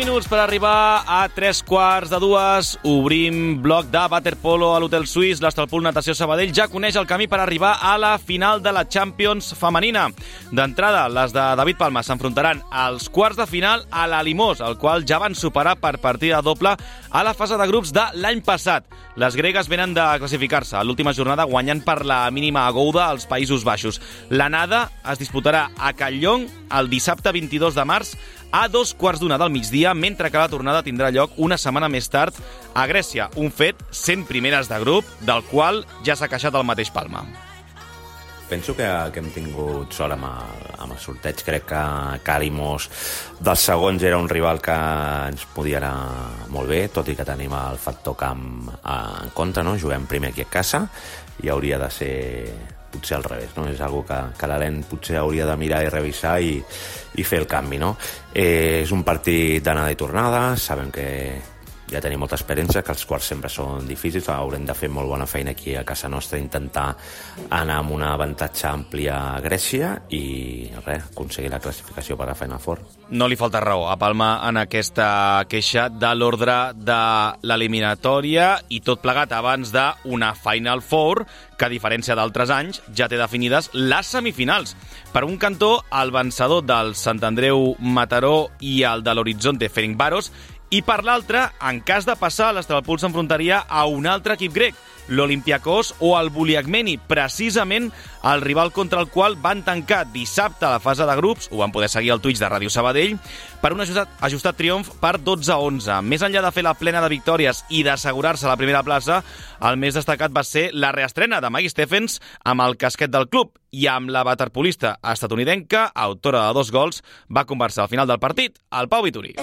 minuts per arribar a 3:45. Obrim bloc de waterpolo a l'Hotel Suís. L'Estalpul Natació Sabadell ja coneix el camí per arribar a la final de la Champions femenina. D'entrada, les de David Palma s'enfrontaran als quarts de final a la Limós, el qual ja van superar per partida doble a la fase de grups de l'any passat. Les gregues venen de classificar-se a l'última jornada guanyant per la mínima a Gouda als Països Baixos. L'anada es disputarà a Catlllong el dissabte 22 de març a 2:15 del migdia, mentre que la tornada tindrà lloc una setmana més tard a Grècia. Un fet 100 primeres de grup, del qual ja s'ha queixat el mateix Palma. Penso que hem tingut sort amb el sorteig. Crec que Limós dels segons era un rival que ens podia anar molt bé, tot i que tenim el factor camp en compte, no? Juguem primer aquí a casa i hauria de ser potser al revés, no? És algo que l'Helene potser hauria de mirar i revisar i fer el canvi, no? És un partit d'anada i tornada, sabem que ja tenim molta experiència, que els quarts sempre són difícils, haurem de fer molt bona feina aquí a casa nostra, intentar anar amb un avantatge ampli a Grècia i aconseguir la classificació per a Final Four. No li falta raó a Palma en aquesta queixa de l'ordre de l'eliminatòria i tot plegat abans d'una Final Four que, a diferència d'altres anys, ja té definides les semifinals. Per un cantó, el vencedor del Sant Andreu Mataró i el de l'Horizonte Ferencváros, i per l'altre, en cas de passar, l'Estalpul s'enfrontaria a un altre equip grec, l'Olympiakos o el Buliagmeni, precisament el rival contra el qual van tancar dissabte a la fase de grups, ho van poder seguir al Twitch de Ràdio Sabadell, per un ajustat triomf per 12-11. Més enllà de fer la plena de victòries i d'assegurar-se la primera plaça, el més destacat va ser la reestrena de Maggie Stephens amb el casquet del club i amb la waterpolista estatunidenca, autora de 2 gols, va conversar al final del partit al Pau Vituri.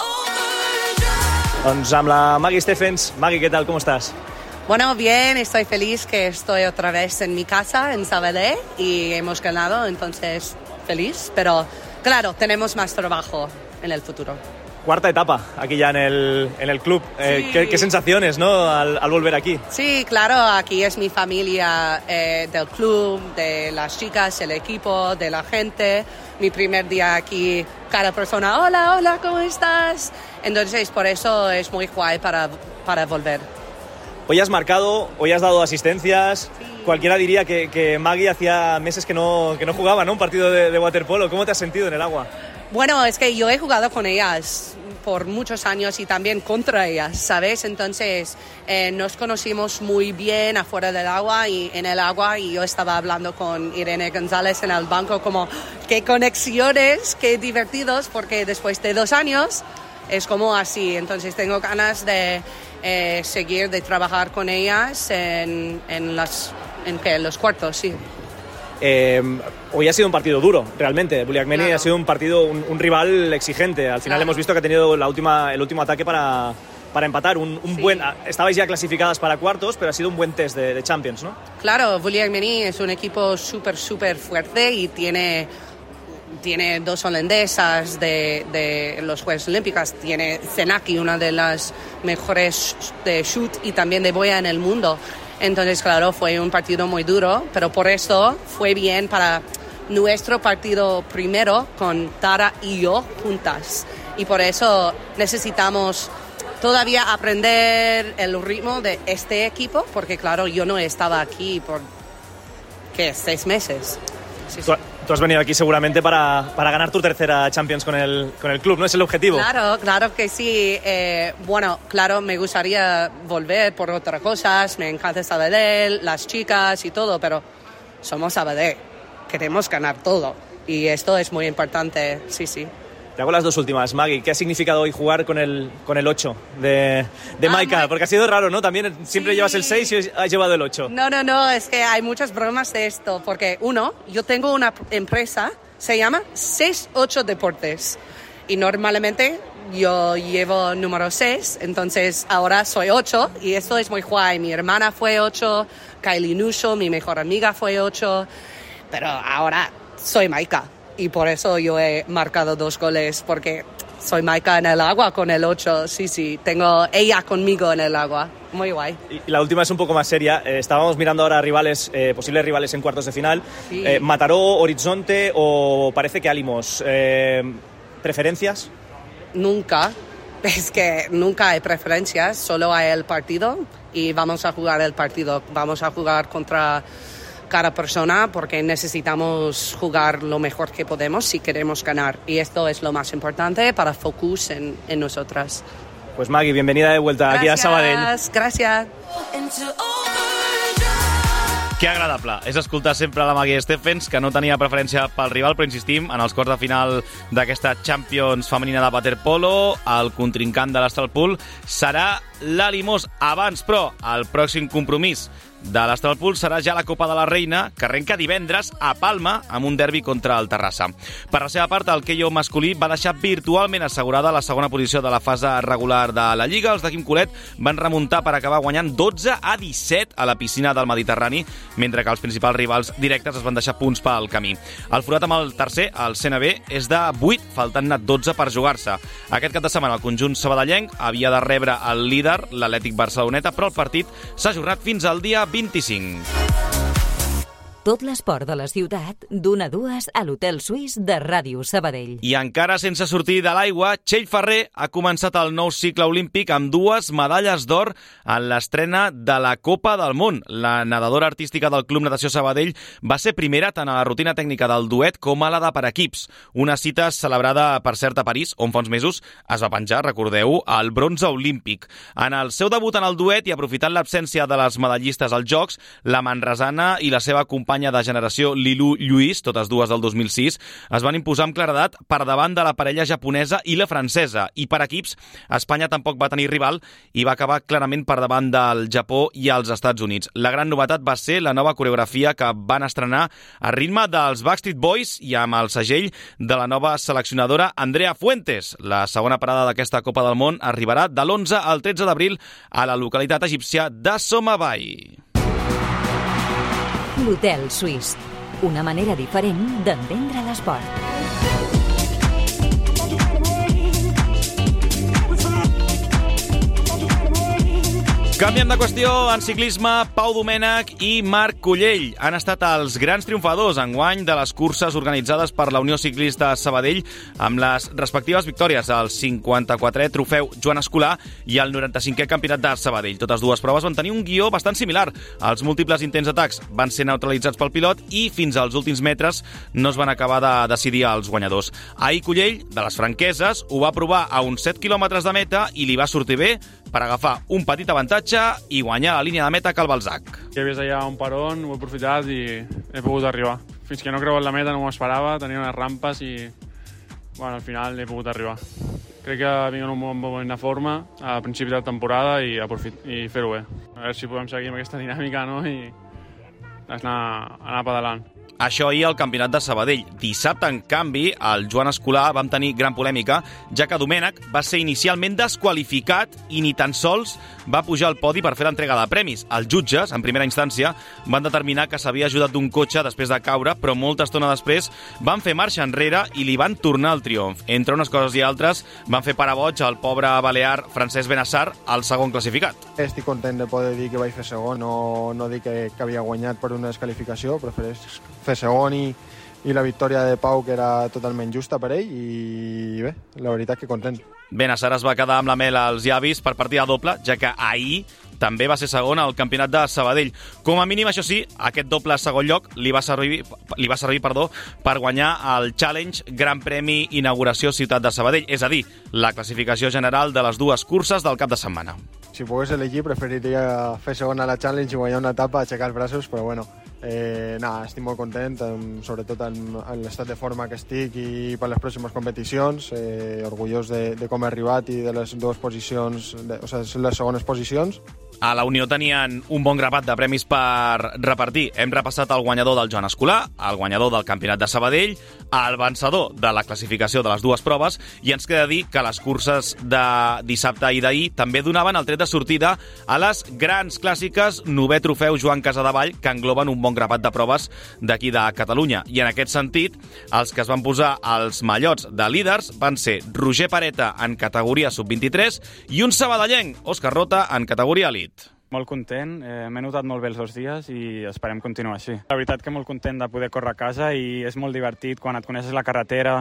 Doncs amb la Maggie Stephens. Maggie, ¿qué tal? ¿Cómo estás? Bueno, bien, estoy feliz que estoy otra vez en mi casa, en Sabadell, y hemos ganado, entonces feliz, pero claro, tenemos más trabajo en el futuro. Cuarta etapa aquí ya en el club. Sí. ¿Qué sensaciones, ¿no? Al volver aquí. Sí, claro, aquí es mi familia del club, de las chicas, el equipo, de la gente. Mi primer día aquí, cada persona, hola, ¿cómo estás? Entonces, por eso es muy guay para volver. Hoy has marcado, hoy has dado asistencias. Sí. Cualquiera diría que Maggie hacía meses que no jugaba, ¿no? Un partido de waterpolo. ¿Cómo te has sentido en el agua? Bueno, es que yo he jugado con ellas por muchos años y también contra ellas, ¿sabes? Entonces nos conocimos muy bien afuera del agua y en el agua, y yo estaba hablando con Irene González en el banco como qué conexiones, qué divertidos, porque después de 2 años es como así. Entonces tengo ganas de seguir, de trabajar con ellas en los cuartos, sí. Hoy ha sido un partido duro, realmente. Buliagmeni claro. Ha sido un partido, un rival exigente. Al final hemos visto que ha tenido el último ataque para empatar. Sí. Estabais ya clasificadas para cuartos, pero ha sido un buen test de Champions, ¿no? Claro, Buliagmeni es un equipo súper fuerte y tiene 2 holandesas de los Juegos Olímpicos. Tiene Zenaki, una de las mejores de shoot y también de boya en el mundo. Entonces, claro, fue un partido muy duro, pero por eso fue bien para nuestro partido primero con Tara y yo juntas. Y por eso necesitamos todavía aprender el ritmo de este equipo, porque, claro, yo no estaba aquí por, 6 meses. Sí. Tú has venido aquí seguramente para ganar tu tercera Champions con el club, ¿no? ¿Es el objetivo? Claro que sí. Bueno, claro, me gustaría volver por otras cosas. Me encanta Sabadell, las chicas y todo, pero somos Sabadell. Queremos ganar todo. Y esto es muy importante, sí. Te hago las 2 últimas, Maggie. ¿Qué ha significado hoy jugar con el 8 de Maika? Porque ha sido raro, ¿no? También siempre llevas el 6 y has llevado el 8. No, es que hay muchas bromas de esto. Porque, yo tengo una empresa, se llama 6-8 Deportes. Y normalmente yo llevo número 6, entonces ahora soy 8. Y esto es muy guay. Mi hermana fue 8, Kylie Nusho, mi mejor amiga, fue 8. Pero ahora soy Maika. Y por eso yo he marcado 2 goles, porque soy Maika en el agua con el 8. Sí, tengo ella conmigo en el agua. Muy guay. Y la última es un poco más seria. Estábamos mirando ahora posibles rivales en cuartos de final. Sí. Mataró, Horizonte o parece que Limós. ¿Preferencias? Nunca. es que nunca hay preferencias, solo hay el partido y vamos a jugar el partido. Vamos a jugar contra cada persona porque necesitamos jugar lo mejor que podemos si queremos ganar. Y esto es lo más importante para focus en nosotras. Pues Maggie, bienvenida de vuelta aquí a Sabadell. Gràcies. Que agradable és escoltar sempre la Maggie Stephens, que no tenia preferència pel rival, però insistim, en els quarts de final d'aquesta Champions femenina de waterpolo, el contrincant de l'Astralpool serà l'Ali Mos. Abans, però, el pròxim compromís de l'Astralpool serà ja la Copa de la Reina, que arrenca divendres a Palma amb un derbi contra el Terrassa. Per la seva part, el Keio masculí va deixar virtualment assegurada la segona posició de la fase regular de la Lliga. Els de Quim Colet van remuntar per acabar guanyant 12-17 a la piscina del Mediterrani, mentre que els principals rivals directes es van deixar punts pel camí. El forat amb el tercer, el CNB, és de 8, faltant-ne 12 per jugar-se. Aquest cap de setmana el conjunt sabadellenc havia de rebre el líder, l'Atlètic Barceloneta, però el partit s'ha ajornat fins al dia 25. Tot l'esport de la ciutat, d'1 a 2 a l'Hotel Suís de Ràdio Sabadell. I encara sense sortir de l'aigua, Txell Ferrer ha començat el nou cicle olímpic amb 2 medalles d'or en l'estrena de la Copa del Món. La nedadora artística del Club Natació Sabadell va ser primera tant a la rutina tècnica del duet com a la de per equips. Una cita celebrada, per cert, a París, on fa uns mesos es va penjar, recordeu, el bronze olímpic. En el seu debut en el duet i aprofitant l'absència de les medallistes als Jocs, la manresana i la seva companya de generació Lilu Lluís, totes dues del 2006, es van imposar amb claredat per davant de la parella japonesa i la francesa. I per equips, Espanya tampoc va tenir rival i va acabar clarament per davant del Japó i els Estats Units. La gran novetat va ser la nova coreografia que van estrenar a ritme dels Backstreet Boys i amb el segell de la nova seleccionadora Andrea Fuentes. La segona parada d'aquesta Copa del Món arribarà de l'11 al 13 d'abril a la localitat egípcia de Somabai. L'Hotel Suís, una manera diferent d'entendre l'esport. Canviem de qüestió, en ciclisme, Pau Domènech i Marc Cullell han estat els grans triomfadors enguany de les curses organitzades per la Unió Ciclista Sabadell amb les respectives victòries, el 54è trofeu Joan Escolà i el 95è campionat de Sabadell. Totes dues proves van tenir un guió bastant similar. Els múltiples intents d'atacs van ser neutralitzats pel pilot i fins als últims metres no es van acabar de decidir els guanyadors. Ahir Cullell, de les Franqueses, ho va provar a uns 7 quilòmetres de meta i li va sortir bé per agafar un petit avantatge i guanyar la línia de meta Cal Balzac. Hi havia allà un peron, ho he aprofitat i he pogut arribar. Fins que no he creuat la meta no m'ho esperava, tenia unes rampes i al final he pogut arribar. Crec que vinc en un bon moment de forma a principi de temporada i fer-ho bé. A veure si podem seguir amb aquesta dinàmica, no? I anar pedalant. Això ahir al Campionat de Sabadell. Dissabte, en canvi, el Joan Escolà vam tenir gran polèmica, ja que Domènech va ser inicialment desqualificat i ni tan sols va pujar al podi per fer l'entrega de premis. Els jutges, en primera instància, van determinar que s'havia ajudat d'un cotxe després de caure, però molta estona després van fer marxa enrere i li van tornar el triomf. Entre unes coses i altres, van fer parar boig al pobre balear Francesc Benassar, el segon classificat. Estic content de poder dir que vaig fer segon, no dic que havia guanyat per una desqualificació, prefereix fer segon i la victòria de Pau, que era totalment justa per ell, i bé, la veritat que content. Benassar es va quedar amb la mel als llavis per partida doble, ja que ahir també va ser segon al Campionat de Sabadell. Com a mínim, això sí, aquest doble segon lloc li va servir per guanyar el Challenge Gran Premi Inauguració Ciutat de Sabadell, és a dir, la classificació general de les dues curses del cap de setmana. Si pogués elegir, preferiria fer segon a la Challenge i guanyar una etapa, aixecar els braços, però bueno, estic molt content, sobretot en l'estat de forma que estic i per les pròximes competicions, orgullós de com he arribat i de les dues posicions, les segones posicions. A la Unió tenien un bon grapat de premis per repartir. Hem repassat el guanyador del Joan Escolà, el guanyador del Campionat de Sabadell, el vencedor de la classificació de les dues proves, i ens queda dir que les curses de dissabte i d'ahir també donaven el tret de sortida a les grans clàssiques 9è trofeu Joan Casadevall, que engloben un bon grapat de proves d'aquí de Catalunya. I en aquest sentit, els que es van posar als mallots de líders van ser Roger Pareta en categoria sub-23 i un sabadellenc, Òscar Rota, en categoria elit. Molt content, m'he notat molt bé els 2 dies i esperem continuar així. La veritat que molt content de poder córrer a casa i és molt divertit quan et coneixes la carretera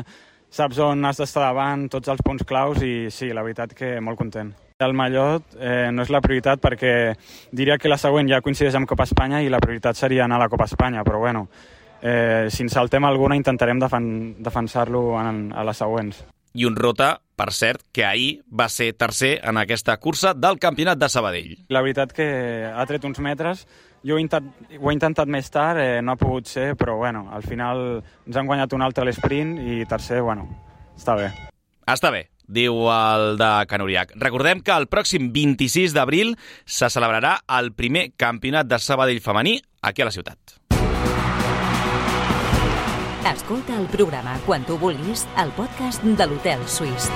saps on has d'estar davant, tots els punts claus, i sí, la veritat que molt content. El Mallot no és la prioritat perquè diria que la següent ja coincideix amb Copa Espanya i la prioritat seria anar a la Copa Espanya, però bueno, si en saltem alguna intentarem defensar-lo a les següents. I un Rota, per cert, que ahir va ser tercer en aquesta cursa del Campionat de Sabadell. La veritat que ha tret uns metres. Jo ho he intentat més tard, no ha pogut ser, però bueno, al final ens han guanyat un altre a l'esprint i tercer, bueno, està bé. Està bé, diu el de Can Uriach. Recordem que el pròxim 26 d'abril se celebrarà el primer Campionat de Sabadell femení aquí a la ciutat. Escolta el programa quan tu vulguis al podcast de l'Hotel Suís.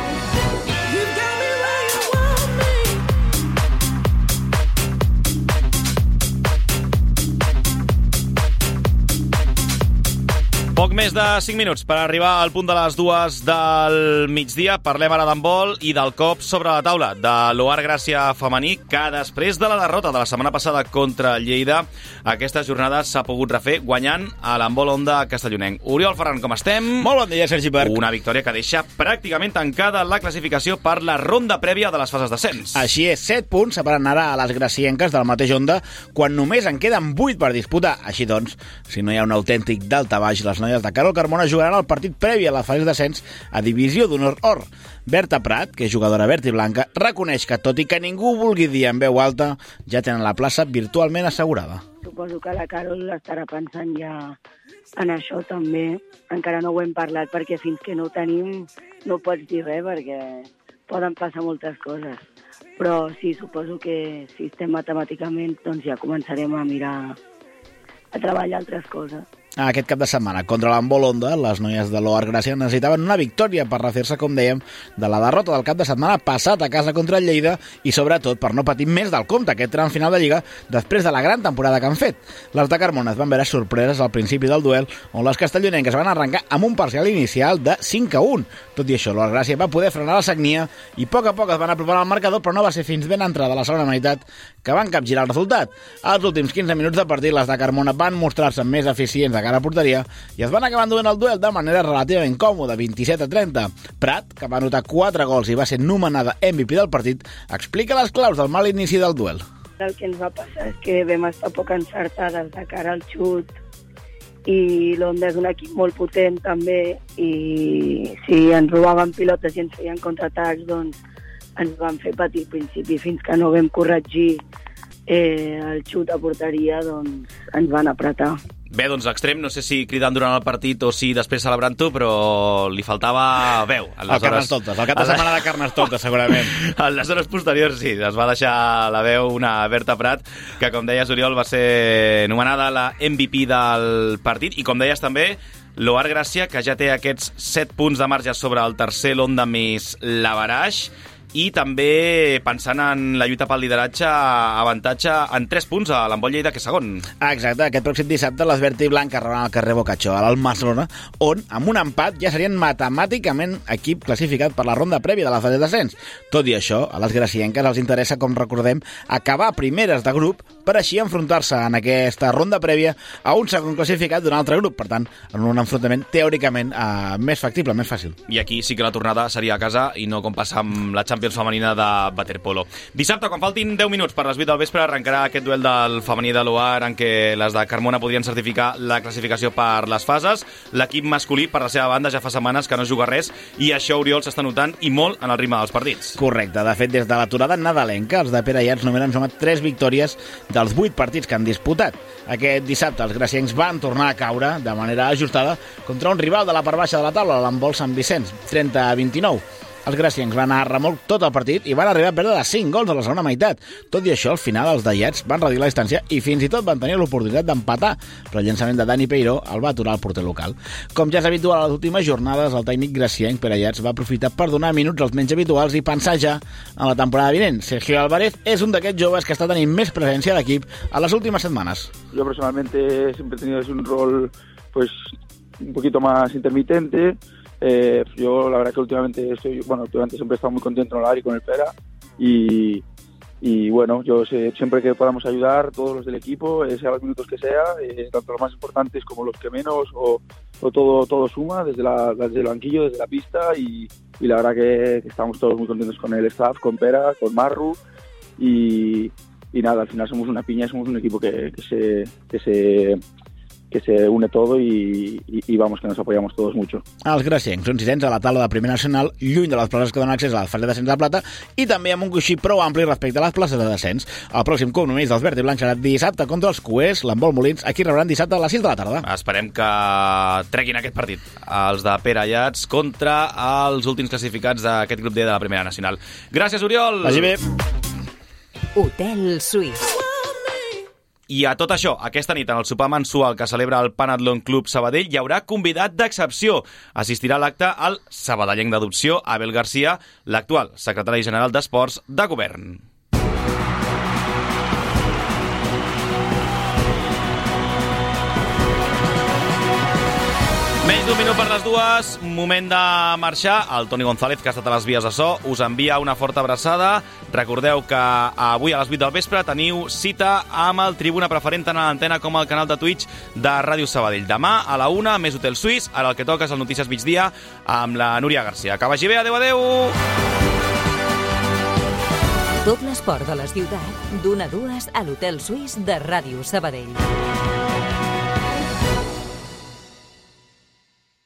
Poc més de 5 minuts per arribar al punt de les 2 del migdia. Parlem ara d'handbol i del cop sobre la taula de l'Oar Gràcia femení, que després de la derrota de la setmana passada contra Lleida, aquesta jornada s'ha pogut refer guanyant a l'handbol Onda castellonenc. Oriol Ferran, com estem? Molt bon dia, Sergi Berg. Una victòria que deixa pràcticament tancada la classificació per la ronda prèvia de les fases d'ascens. Així és, 7 punts separen ara a les gracienques del mateix Onda, quan només en queden 8 per disputar. Així doncs, si no hi ha un autèntic daltabaix, les noies de Carol Carmona jugaran el partit previ a les fases d'ascens a Divisió d'Honor Or. Berta Prat, que és jugadora verd i blanca, reconeix que, tot i que ningú vulgui dir en veu alta, ja tenen la plaça virtualment assegurada. Suposo que la Carol estarà pensant ja en això també. Encara no ho hem parlat perquè fins que no ho tenim no pots dir res perquè poden passar moltes coses. Però sí, suposo que si estem matemàticament doncs ja començarem a mirar a treballar altres coses. Aquest cap de setmana, contra l'handbol Onda, les noies de l'Oar Gràcia necessitaven una victòria per refer-se, com dèiem, de la derrota del cap de setmana passat a casa contra el Lleida i, sobretot, per no patir més del compte aquest tram final de Lliga després de la gran temporada que han fet. Les de Carmona es van veure sorpreses al principi del duel, on les castellonenques van arrencar amb un parcial inicial de 5-1. Tot i això, l'Oar Gràcia va poder frenar la sagnia i a poc es van apropar al marcador, però no va ser fins ben entrada la segona meitat que van capgirar el resultat. Als últims 15 minuts de partit, les de Carmona van mostrar-se més eficients de cara a porteria i es van acabar enduent el duel de manera relativament còmoda, 27-30. Prat, que va anotar 4 gols i va ser nomenada MVP del partit, explica les claus del mal inici del duel. El que ens va passar és que vam estar poc encertades de cara al xut i l'Onda és un equip molt potent també i si ens robaven pilotes i ens feien contraatacs doncs ens van fer patir al principi fins que no vam corregir el xut a porteria doncs ens van apretar. Bé, doncs extrem, no sé si cridant durant el partit o si després celebrant-ho, però li faltava veu. El Carnestoltes, el cap de setmana de Carnestoltes, segurament. En les hores posteriors, sí, es va deixar la veu una Berta Prat, que, com deies, Oriol, va ser nomenada la MVP del partit, i com deies també, l'Oar Gràcia, que ja té aquests 7 punts de marge sobre el tercer, l'Onda més l'Avaraix, i també pensant en la lluita pel lideratge, avantatge en 3 punts a l'handbol Lleida, que és segon. Exacte, aquest pròxim dissabte les verd i blanques rebran al carrer Bocaccio, a l'Almaslona, on, amb un empat, ja serien matemàticament equip classificat per la ronda prèvia de la fase d'ascens. Tot i això, a les gracienques els interessa, com recordem, acabar primeres de grup per així enfrontar-se en aquesta ronda prèvia a un segon classificat d'un altre grup. Per tant, en un enfrontament teòricament més factible, més fàcil. I aquí sí que la tornada seria a casa i no com passa amb la Champions femenina de waterpolo. Dissabte, quan faltin 10 minuts per les 8 del vespre, arrencarà aquest duel del femení de l'Oar en què les de Carmona podrien certificar la classificació per les fases. L'equip masculí, per la seva banda, ja fa setmanes que no juga res i això, Oriol, s'està notant i molt en el ritme dels partits. Correcte. De fet, des de l'aturada nadalenca, els de Pere Iats només han sumat 3 victòries dels 8 partits que han disputat. Aquest dissabte els graciencs van tornar a caure de manera ajustada contra un rival de la part baixa de la taula, l'handbol Sant Vicenç, 30-29. Els graciencs van anar a remolc tot el partit i van arribar a perdre de 5 gols a la segona meitat. Tot i això, al final, els de Iats van reduir la distància i fins i tot van tenir l'oportunitat d'empatar, però el llançament de Dani Peiró el va aturar el porter local. Com ja és habitual a les últimes jornades, el tècnic gracienc Pere Iats va aprofitar per donar minuts als menys habituals i pensar ja en la temporada vinent. Sergio Álvarez és un d'aquests joves que està tenint més presència a l'equip a les últimes setmanes. Yo personalmente siempre he tenido un rol pues un poquito más intermitente. Yo la verdad que últimamente siempre he estado muy contento en el área con el Pera y Y bueno, yo siempre que podamos ayudar, todos los del equipo, sea los minutos que sea, tanto los más importantes como los que menos, o todo suma, desde el banquillo, desde la pista, y la verdad que estamos todos muy contentos con el staff, con Pera, con Marru, y nada, al final somos una piña, somos un equipo que se une todo i vamos, que nos apoyamos todos mucho. Els graciencs són sisens a la taula de Primera Nacional, lluny de les places que donen accés a la fase de descens de plata i també amb un coixí prou ampli respecte a les places de descens. El pròxim compromís dels verd i blancs serà dissabte contra els Cuers, l'Handbol Molins, aquí rebran dissabte a les 6 de la tarda. Esperem que treguin aquest partit, els de Pere Ayats, contra els últims classificats d'aquest grup D de la Primera Nacional. Gràcies, Oriol! Vagi bé! Hotel Suís. I a tot això, aquesta nit, en el sopar mensual que celebra el Panatlon Club Sabadell, hi haurà convidat d'excepció. Assistirà a l'acte el sabadellenc d'adopció Abel Garcia, l'actual secretari general d'Esports de Govern. Menys d'un minut per les dues, moment de marxar. El Toni González, que ha estat a les vies de so, us envia una forta abraçada. Recordeu que avui a les 8 del vespre teniu cita amb el Tribuna Preferent tant a l'antena com al canal de Twitch de Ràdio Sabadell. Demà a la 1, més Hotel Suís. Ara el que toca és el Notícies Migdia amb la Núria Garcia. Que vagi bé, adeu, adeu! Tot l'esport de la ciutat, d'1 a 2 a l'Hotel Suís de Ràdio Sabadell.